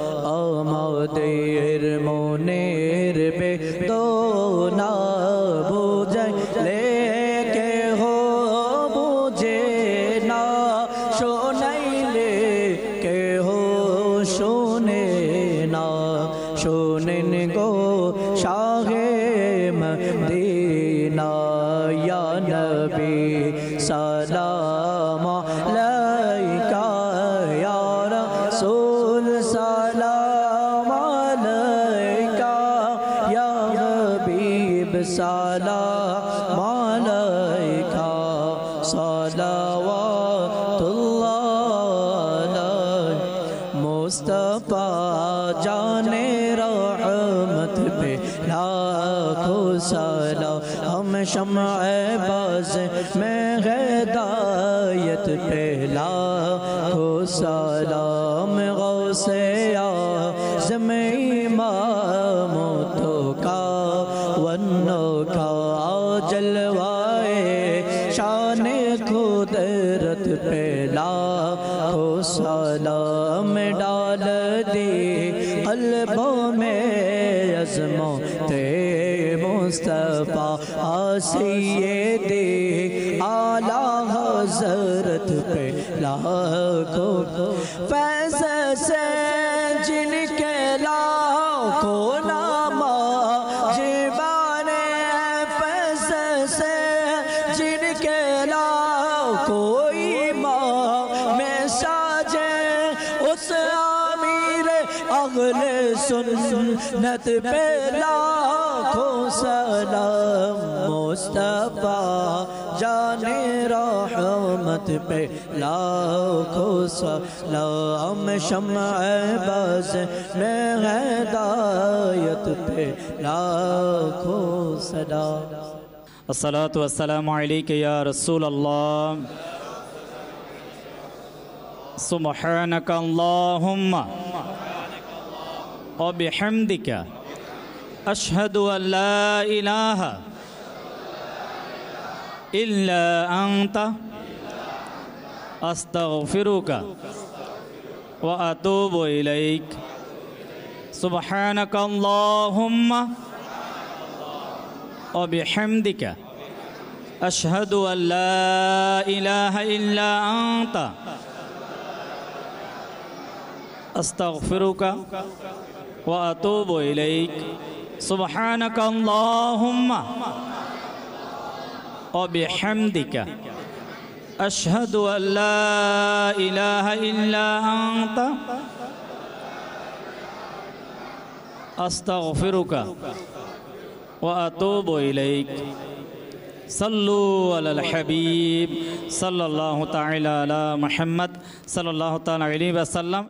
আমাদের মনের বেদনা বুঝাইলে কেহ বুঝে না, শোনাইলে কেহ শোনে না। শোনেন গো শাহে মদিনা ইয়া নবী, সালাম আলাইকা ইয়া রাসূল, সালাম আলাইকা ইয়া হাবিব, সালাম আলাইকা সালাওয়াতুল্লাহ আলাইহি। মুস্তাফা জানে सलाम शम्अ बाज़ में हिदायत पे लाखों सलाम गौसे आज़म इमाम तो का वन्नो का जलवाए शान कुदरत पे लाखों सलाम डाल दे क़ल्बों में अज़मते मुस्तफ़ा आसिए दे आला हज़रत पे लाखों फैज़ से जिनके लाखों नामा जीवाने फैज़ से जिनके लाखों ईमान में साजे उस आमीर अगले सुन्नत पे लाखों सलाम मुस्तफ़ा जाने रहमत पे लाखों सलाम शम्अ बाज़ में हिदायत पे लाखों सलाम।
अस्सलातु वस्सलामु अलैका या रसूल अल्लाह सुब्हानका अल्लाहुम्मा व बिहम्दिका अशहदु अल्ला इलाहा इल्ला अंता अस्तगफिरुका व अतूबु इलैक सुब्हानका अल्लाहुम्मा व बिहम्दिका अशहदु अल्ला इलाहा इल्ला अंता अस्तगफिरुका व अतूबु इलैक सुब्हानका अल्लाहुम्मा व बिहम्दिका अशहदु अल्ला इलाहा इल्ला अंता अस्तगफिरुका व अतूबु इलैक सल्लु अलल हबीब सल्लल्लाहु तआला अला मुहम्मद सल्लल्लाहु तआला अलैहि वसल्लम।